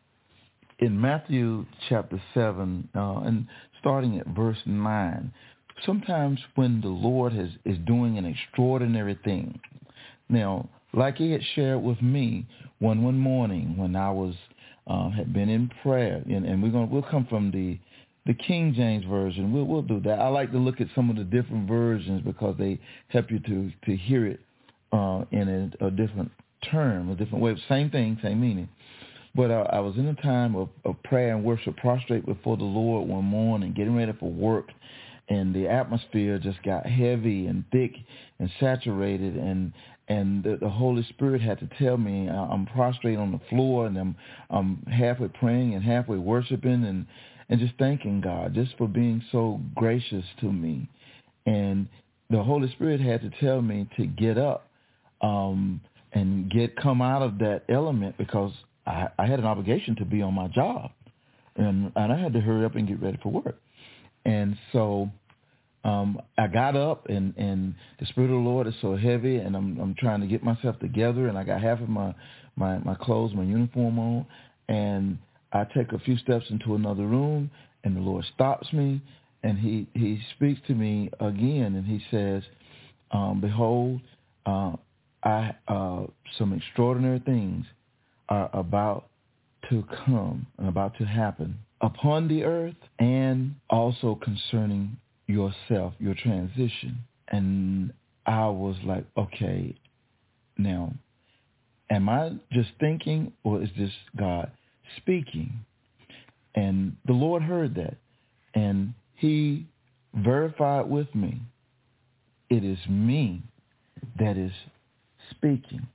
In Matthew chapter seven, uh, and starting at verse nine, sometimes when the Lord has, is doing an extraordinary thing. Now, like he had shared with me one one morning when I was uh, had been in prayer, and, and we're gonna we'll come from the the King James version. We'll we'll do that. I like to look at some of the different versions because they help you to to hear it uh, in a, a different term, a different way. Same thing, same meaning. But I, I was in a time of, of prayer and worship, prostrate before the Lord one morning, getting ready for work, and the atmosphere just got heavy and thick and saturated, and and the, the Holy Spirit had to tell me uh, I'm prostrate on the floor, and I'm I'm halfway praying and halfway worshiping, and and just thanking God just for being so gracious to me. And the Holy Spirit had to tell me to get up um, and get come out of that element because I, I had an obligation to be on my job, and and I had to hurry up and get ready for work. And so um, I got up, and, and the Spirit of the Lord is so heavy, and I'm I'm trying to get myself together, and I got half of my, my, my clothes, my uniform on, and I take a few steps into another room, and the Lord stops me, and he, he speaks to me again, and he says, um, behold, uh, I uh, some extraordinary things are about to come and about to happen upon the earth, and also concerning yourself, your transition. And I was like, okay, now, am I just thinking, or is this God speaking? And the Lord heard that, and he verified with me, it is me that is speaking.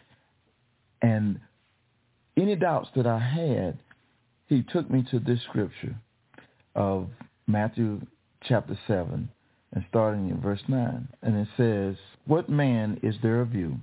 And any doubts that I had, he took me to this scripture of Matthew chapter seven, and starting in verse nine. And it says, what man is there of you,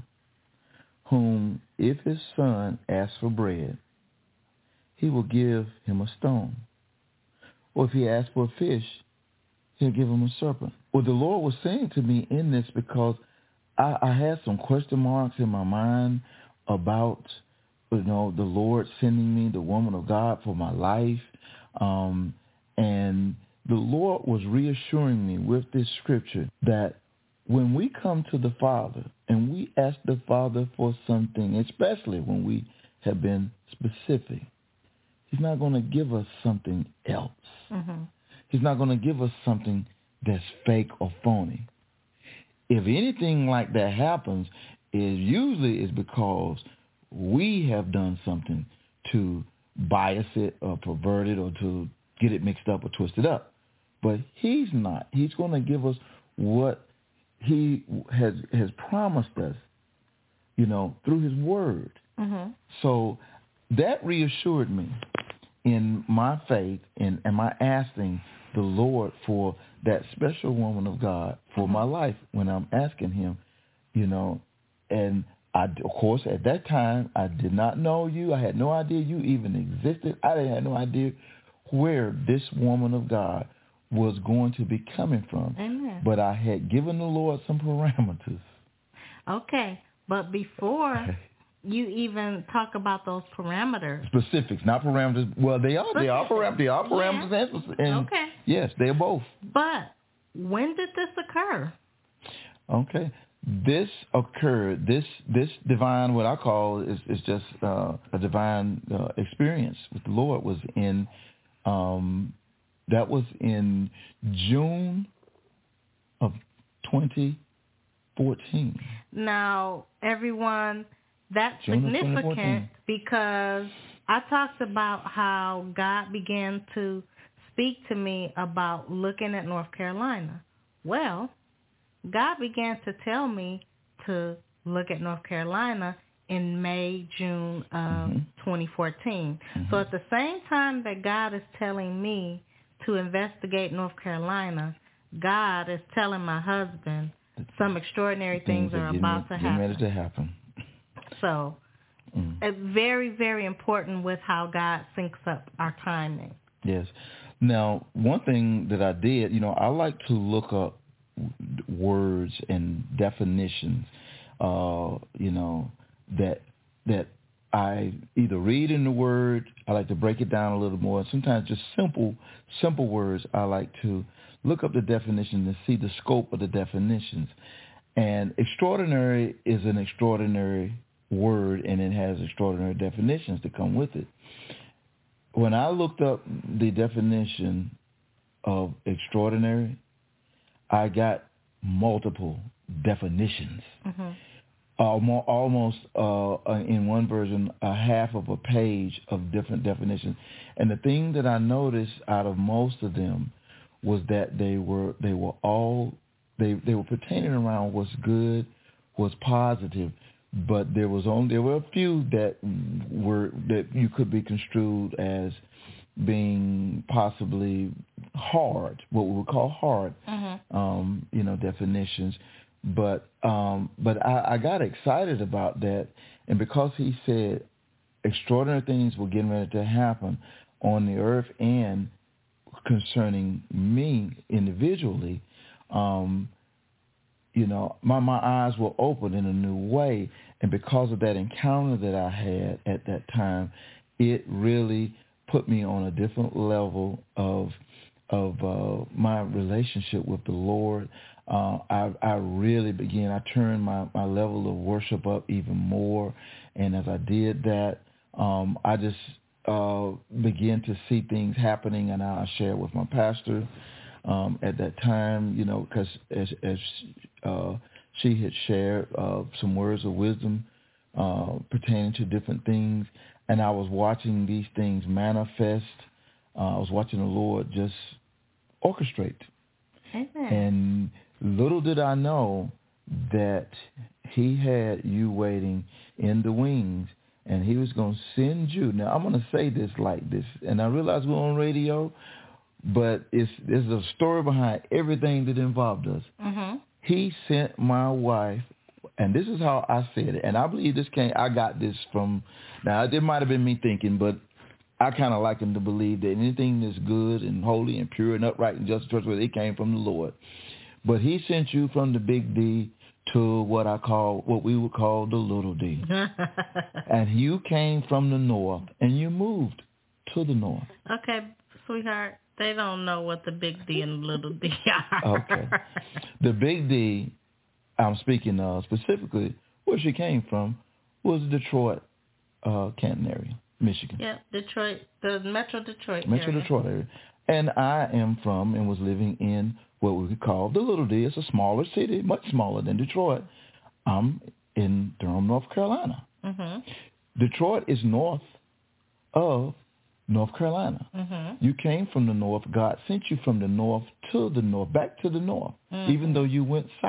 whom if his son asks for bread, he will give him a stone? Or if he asks for a fish, he'll give him a serpent? Well, the Lord was saying to me in this because I, I had some question marks in my mind about, you know, the Lord sending me the woman of God for my life. Um, and the Lord was reassuring me with this scripture that when we come to the Father and we ask the Father for something, especially when we have been specific, he's not going to give us something else. Mm-hmm. He's not going to give us something that's fake or phony. If anything like that happens, it usually is because we have done something to bias it or pervert it or to get it mixed up or twisted up. But he's not. He's going to give us what he has has promised us, you know, through his word. Mm-hmm. So that reassured me in my faith and am I asking the Lord for that special woman of God for mm-hmm. my life when I'm asking him, you know, and I, of course, at that time, I did not know you. I had no idea you even existed. I had no idea where this woman of God was going to be coming from. Amen. But I had given the Lord some parameters. Okay, but before you even talk about those parameters. Specifics, not parameters. Well, they are. Specific. They are parameters. They are parameters. Yeah. And, and okay. Yes, they are both. But when did this occur? Okay. This occurred, this this divine, what I call is, is just uh, a divine uh, experience with the Lord was in, um, that was in June of twenty fourteen. Now, everyone, that's June significant because I talked about how God began to speak to me about looking at North Carolina. Well, God began to tell me to look at North Carolina in May, June of mm-hmm. twenty fourteen. Mm-hmm. So at the same time that God is telling me to investigate North Carolina, God is telling my husband some extraordinary things, things are about to happen. Ready to happen. So mm. it's very, very important with how God syncs up our timing. Yes. Now, one thing that I did, you know, I like to look up words and definitions, uh, you know, that that I either read in the word, I like to break it down a little more. Sometimes just simple, simple words, I like to look up the definition and see the scope of the definitions. And extraordinary is an extraordinary word, and it has extraordinary definitions to come with it. When I looked up the definition of extraordinary, I got multiple definitions. Mm-hmm. Almost, almost uh, in one version, a half of a page of different definitions. And the thing that I noticed out of most of them was that they were they were all they they were pertaining around what's good, what's positive, but there was only there were a few that were that you could be construed as being possibly hard, what we would call hard, mm-hmm. um, you know, definitions. But um, but I, I got excited about that, and because he said extraordinary things were getting ready to happen on the earth and concerning me individually, um, you know, my, my eyes were opened in a new way. And because of that encounter that I had at that time, it really put me on a different level of of uh, my relationship with the Lord. Uh, I, I really began, I turned my, my level of worship up even more. And as I did that, um, I just uh, began to see things happening, and I shared with my pastor um, at that time, you know, because as, as uh, she had shared uh, some words of wisdom uh, pertaining to different things, and I was watching these things manifest. Uh, I was watching the Lord just orchestrate. Amen. And little did I know that he had you waiting in the wings, and he was going to send you. Now, I'm going to say this like this, and I realize we're on radio, but it's there's a story behind everything that involved us. Mm-hmm. He sent my wife, and this is how I said it, and I believe this came, I got this from, now it might have been me thinking, but I kind of like him to believe that anything that's good and holy and pure and upright and just trustworthy, it came from the Lord. But he sent you from the big D to what I call, what we would call the little d. And you came from the north, and you moved to the north. Okay, sweetheart, they don't know what the big D and the little d are. Okay. The big D, I'm speaking of specifically, where she came from, was Detroit, uh, Canton area, Michigan. Yeah, Detroit, the Metro Detroit Metro area. Detroit area. And I am from and was living in what we could call the Little D. It's a smaller city, much smaller than Detroit. I'm in Durham, North Carolina. Mm-hmm. Detroit is north of North Carolina. Mm-hmm. You came from the north. God sent you from the north to the north, back to the north, mm-hmm. even though you went south.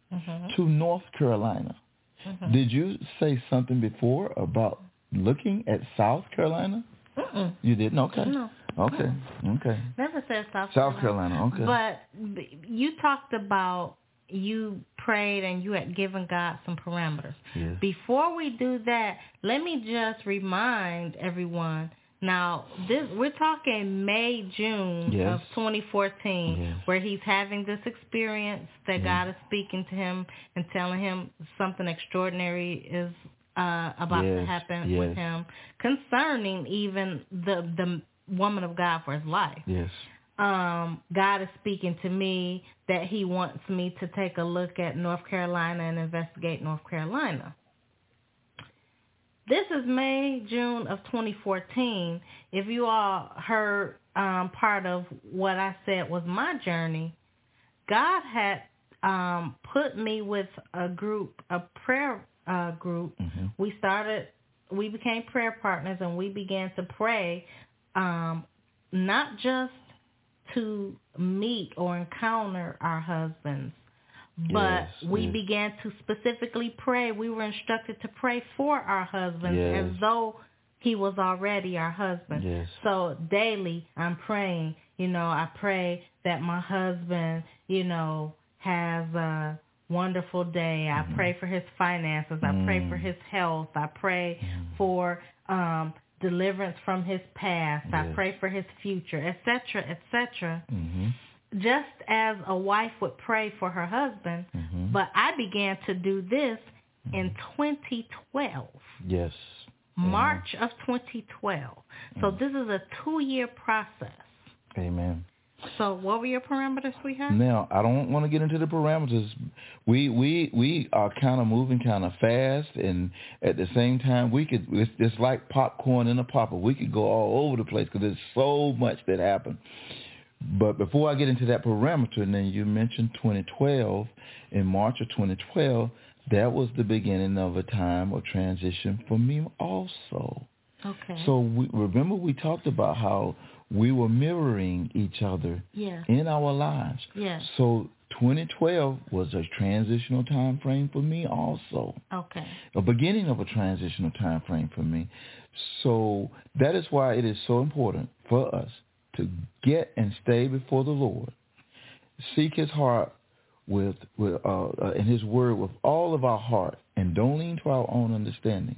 mm-hmm. to North Carolina. Mm-hmm. Did you say something before about looking at South Carolina? Mm-mm. You didn't? Okay. No. Okay. Okay. Never said South, South Carolina. Carolina. Okay. But you talked about you prayed and you had given God some parameters. Yes. Before we do that, let me just remind everyone. Now, this we're talking May, June yes. of twenty fourteen, yes. where he's having this experience that yes. God is speaking to him and telling him something extraordinary is uh, about yes. to happen yes. with him concerning even the the woman of God for his life. Yes. Um, God is speaking to me that he wants me to take a look at North Carolina and investigate North Carolina. This is May, June of twenty fourteen. If you all heard um, part of what I said was my journey, God had um, put me with a group, a prayer uh, group. Mm-hmm. We started, we became prayer partners, and we began to pray, um, not just to meet or encounter our husbands, but yes, we yes. began to specifically pray. We were instructed to pray for our husbands yes. as though he was already our husband. Yes. So daily I'm praying, you know, I pray that my husband, you know, has a wonderful day. I mm-hmm. pray for his finances. I mm. pray for his health. I pray mm. for um, deliverance from his past. Yes. I pray for his future, et cetera, et cetera. Mm-hmm. Just as a wife would pray for her husband, mm-hmm. but I began to do this mm-hmm. in twenty twelve. Yes. March Amen. of twenty twelve. So mm. this is a two-year process. Amen. So what were your parameters, sweetheart? Now, I don't want to get into the parameters. We we we are kind of moving kind of fast, and at the same time, we could, it's just like popcorn in a popper. We could go all over the place because there's so much that happened. But before I get into that parameter, and then you mentioned twenty twelve, in March of twenty twelve, that was the beginning of a time of transition for me also. Okay. So we, remember we talked about how we were mirroring each other yeah. in our lives. Yeah. So twenty twelve was a transitional time frame for me also. Okay. A beginning of a transitional time frame for me. So that is why it is so important for us to get and stay before the Lord, seek his heart with, with uh, uh, in his word with all of our heart, and don't lean to our own understanding.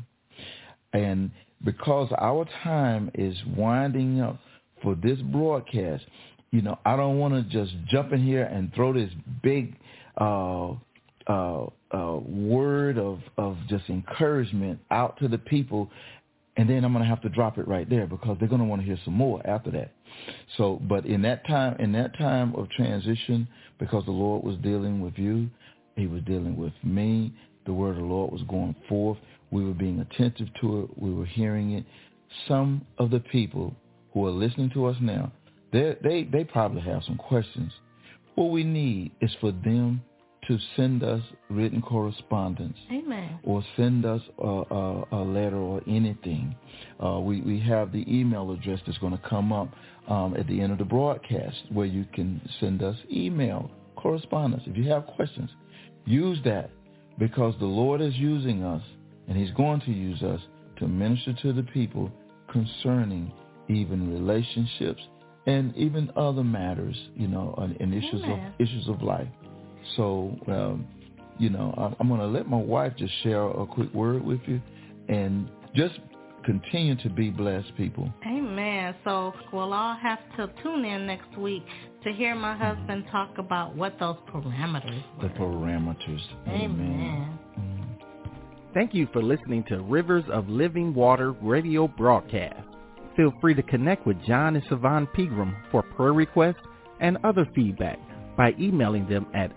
And because our time is winding up for this broadcast, you know, I don't want to just jump in here and throw this big uh, uh, uh, word of, of just encouragement out to the people, and then I'm going to have to drop it right there because they're going to want to hear some more after that. So, but in that time, in that time of transition, because the Lord was dealing with you, he was dealing with me, the word of the Lord was going forth, we were being attentive to it, we were hearing it. Some of the people who are listening to us now, they they they probably have some questions. What we need is for them to send us written correspondence. Amen. Or send us a, a, a letter or anything. Uh, we, we have the email address that's going to come up um, at the end of the broadcast where you can send us email correspondence. If you have questions, use that because the Lord is using us and he's going to use us to minister to the people concerning even relationships and even other matters, you know, and, and issues of issues of life. So, um, you know, I'm going to let my wife just share a quick word with you and just continue to be blessed, people. Amen. So we'll all have to tune in next week to hear my husband mm-hmm. talk about what those parameters were. The parameters. Amen. Amen. Thank you for listening to Rivers of Living Water radio broadcast. Feel free to connect with John and Siobhan Pegram for prayer requests and other feedback by emailing them at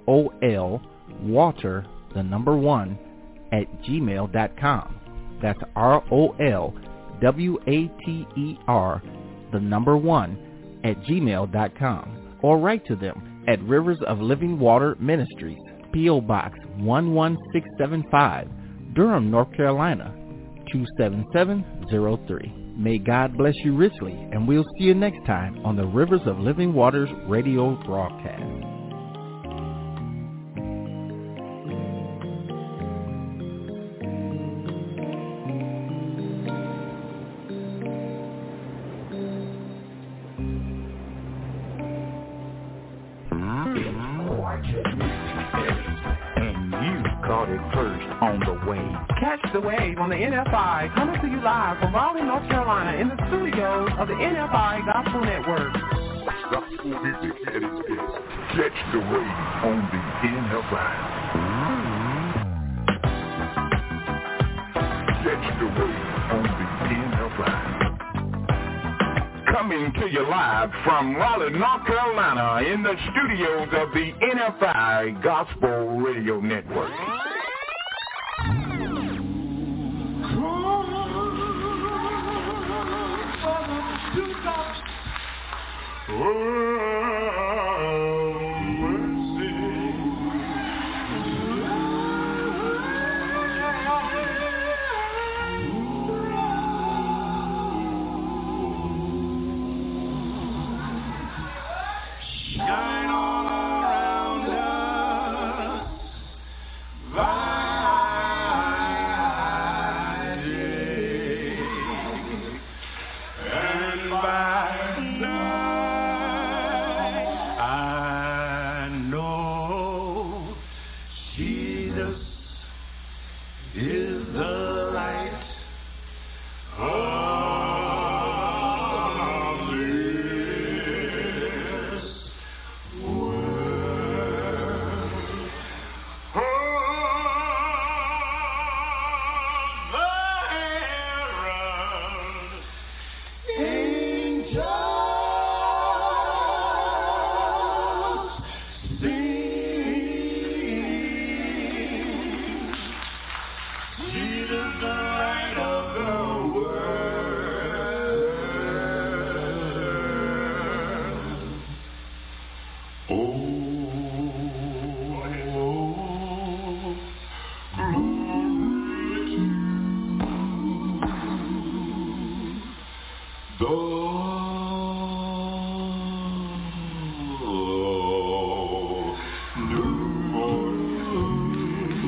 rolwater, the number one, at gmail dot com. That's R O L W A T E R, the number one, at gmail dot com. Or write to them at Rivers of Living Water Ministries, P O Box one one six seven five, Durham, North Carolina, two seven seven zero three. May God bless you richly, and we'll see you next time on the Rivers of Living Waters radio broadcast. on the wave. Catch the wave on the N F I, coming to you live from Raleigh, North Carolina, in the studios of the N F I Gospel Network. Gospel music at its best. Catch the wave on the N F I. Catch the wave on the N F I. Coming to you live from Raleigh, North Carolina, in the studios of the N F I Gospel Radio Network. Shine all around us, by day and by night. I know Jesus is the light of this world. Oh, the herald angels sing. Jesus, the light of the world. Oh, glory to the new morning.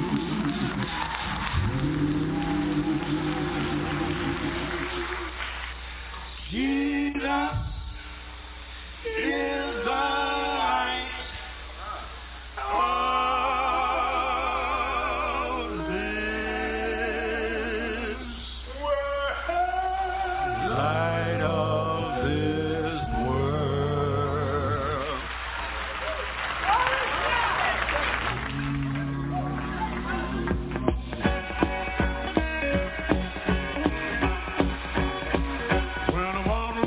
Jesus is the light of this world. Light of this world. When I want to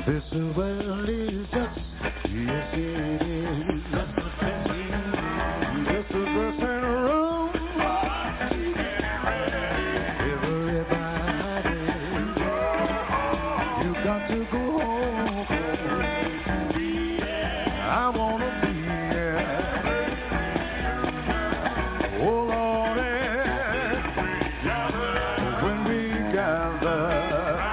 This world is just, yes it is, just a dressing, just a dressing room. Everybody, you got to go home. I wanna be here. Oh Lord, when we gather.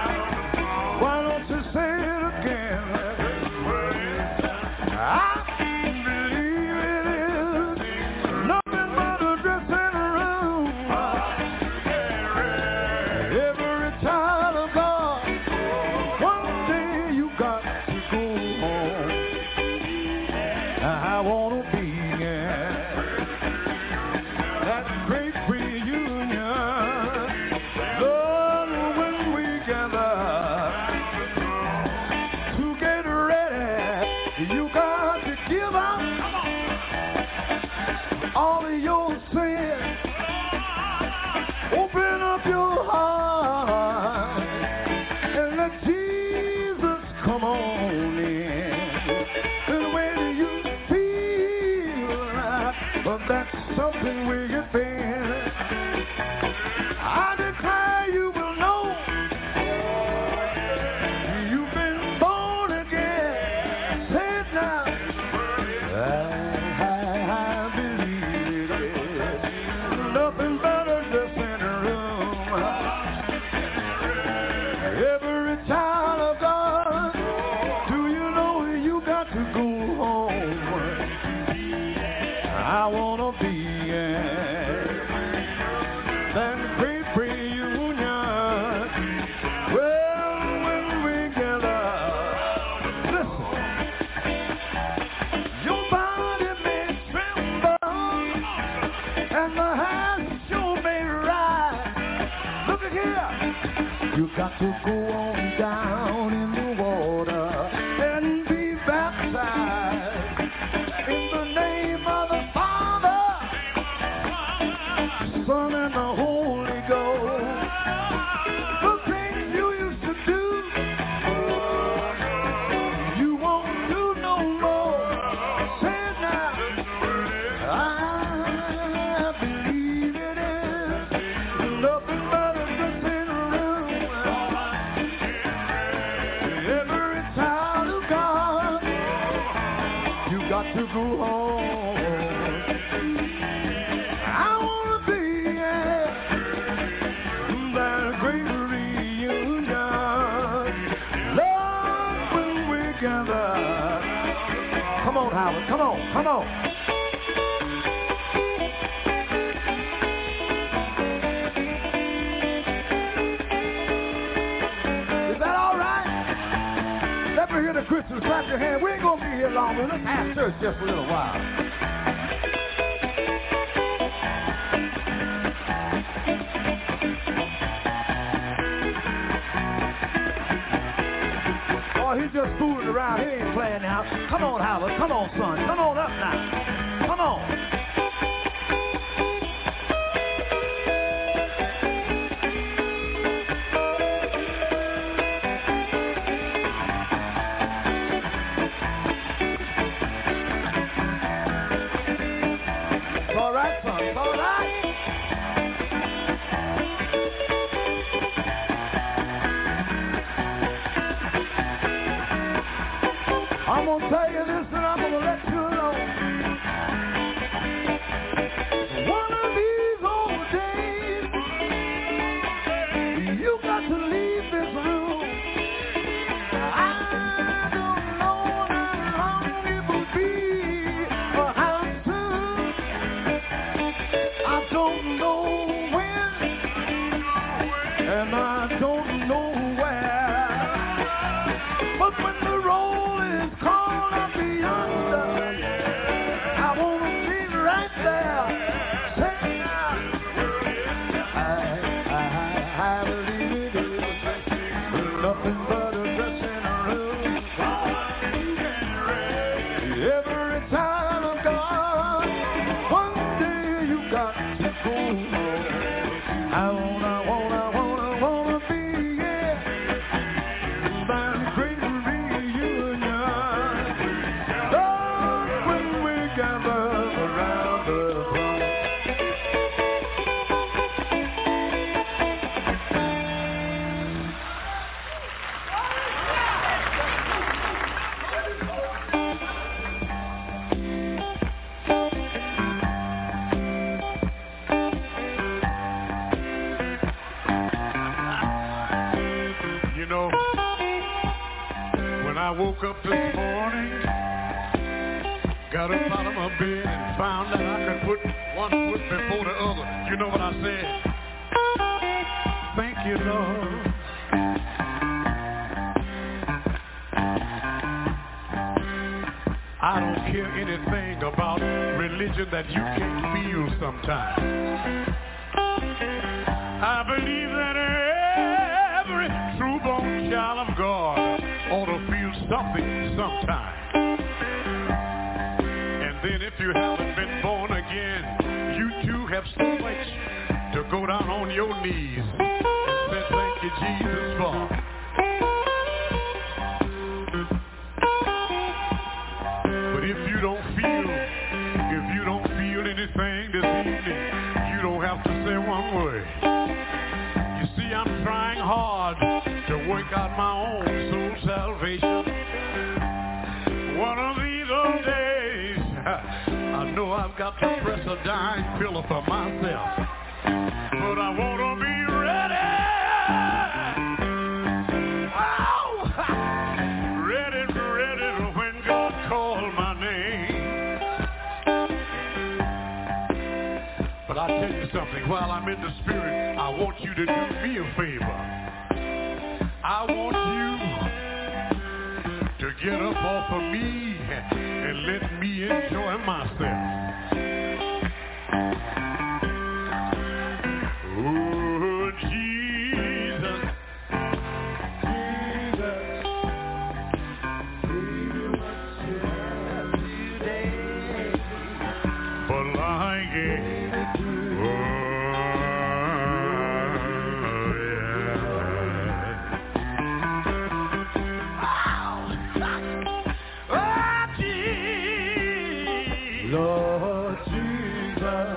Something we get been. I declare you will know you've been born again. Say it now. I, I believe it. Nothing better just in a room. Every child of God, do you know you got to go home? I wanna be that great reunion. Well, when we gather, listen, your body may tremble and the hands sure may rise. Look at here, you got to go on down in the water and be baptized in the name of the Son and the Holy Ghost. The things you used to do, you won't do no more. Say it now. I believe it is nothing but a dressing room. Every child of God, you got to go home. Come on, Howard. Come on. Come on. Is that all right? Let me hear the Christians clap your hand. We ain't going to be here long, but let's have church just for a little while. He's just fooling around. He ain't playing now. Come on, Howard. Come on, son. Come on up now. Come on. It's all right, son. It's all right. I'm going to tell you this and I'm going to let you know. One of these old days, you got to leave this room. I don't know how long it will be or how soon. I don't know when, and I don't know where. But when the roll is called up yonder, I want to be right there. Say now, I, I, I believe it is nothing but a dressing room. Every time of God, one day you got to go home. I want, I want, I want, I want to be, yeah, by the great reunion. I woke up this morning, got up out of my bed and found that I could put one foot before the other. You know what I said? Thank you, Lord. I don't care anything about religion that you can't feel sometimes. I believe that every true-born child of God ought to feel something sometime. And then if you haven't been born again, you too have so much to go down on your knees and say thank you, Jesus, for. But if you don't feel, if you don't feel anything this evening, you don't have to say one word. You see, I'm trying hard to work out my own soul salvation. One of these old days, I know I've got to press a dying pillow for myself, but I want to be ready. Oh, ready, ready when God calls my name. But I tell you something, while I'm in the spirit, I want you to do me a favor. I want you to get up off of me and let me enjoy myself. Oh, Jesus, Jesus, baby, what you have today, but like it, oh, yeah. Lord Jesus,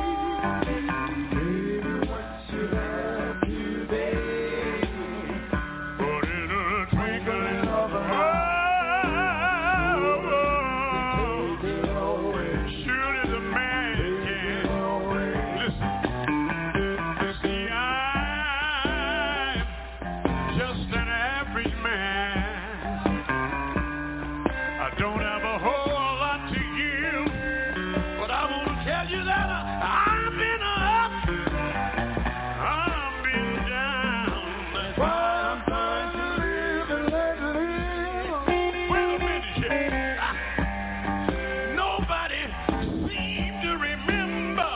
baby, what you have today, but in a twinkling of an eye, surely the man can. Listen, see, I'm just an average man. I don't have a whole lot to give, but I want to tell you that I've been up, I've been down. That's why I'm trying to live and let live. Wait a minute, yeah. Nobody seemed to remember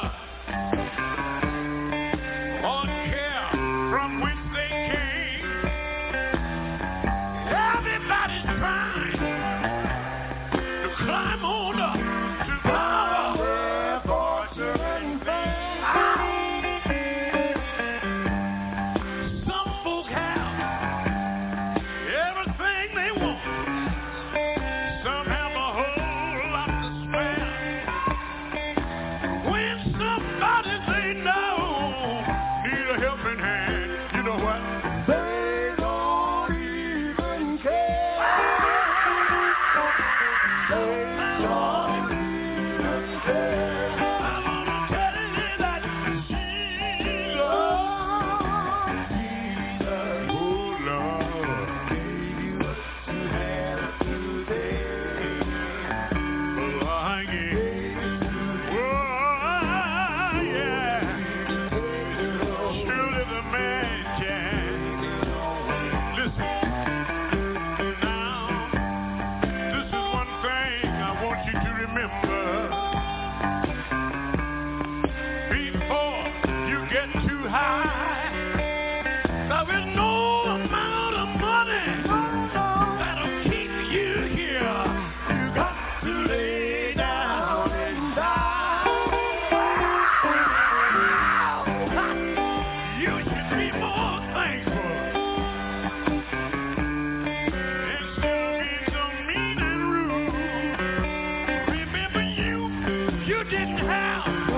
or care from whence they came. Everybody's trying to climb on up to power for certain things. Some folk have everything they want. Some have a whole lot to spare. When somebody they know need a helping hand, you know what? They don't even care. They don't even care. I'm gonna tell you that Jesus, Jesus, oh Lord, baby, what you have today, but like it, oh yeah, surely the man can. Listen, now, this is one thing I want you to remember. Before you get too high, there is no amount of money that'll keep you here. You got to lay down and die. You should be more thankful instead of being so mean and rude. Remember, you you didn't have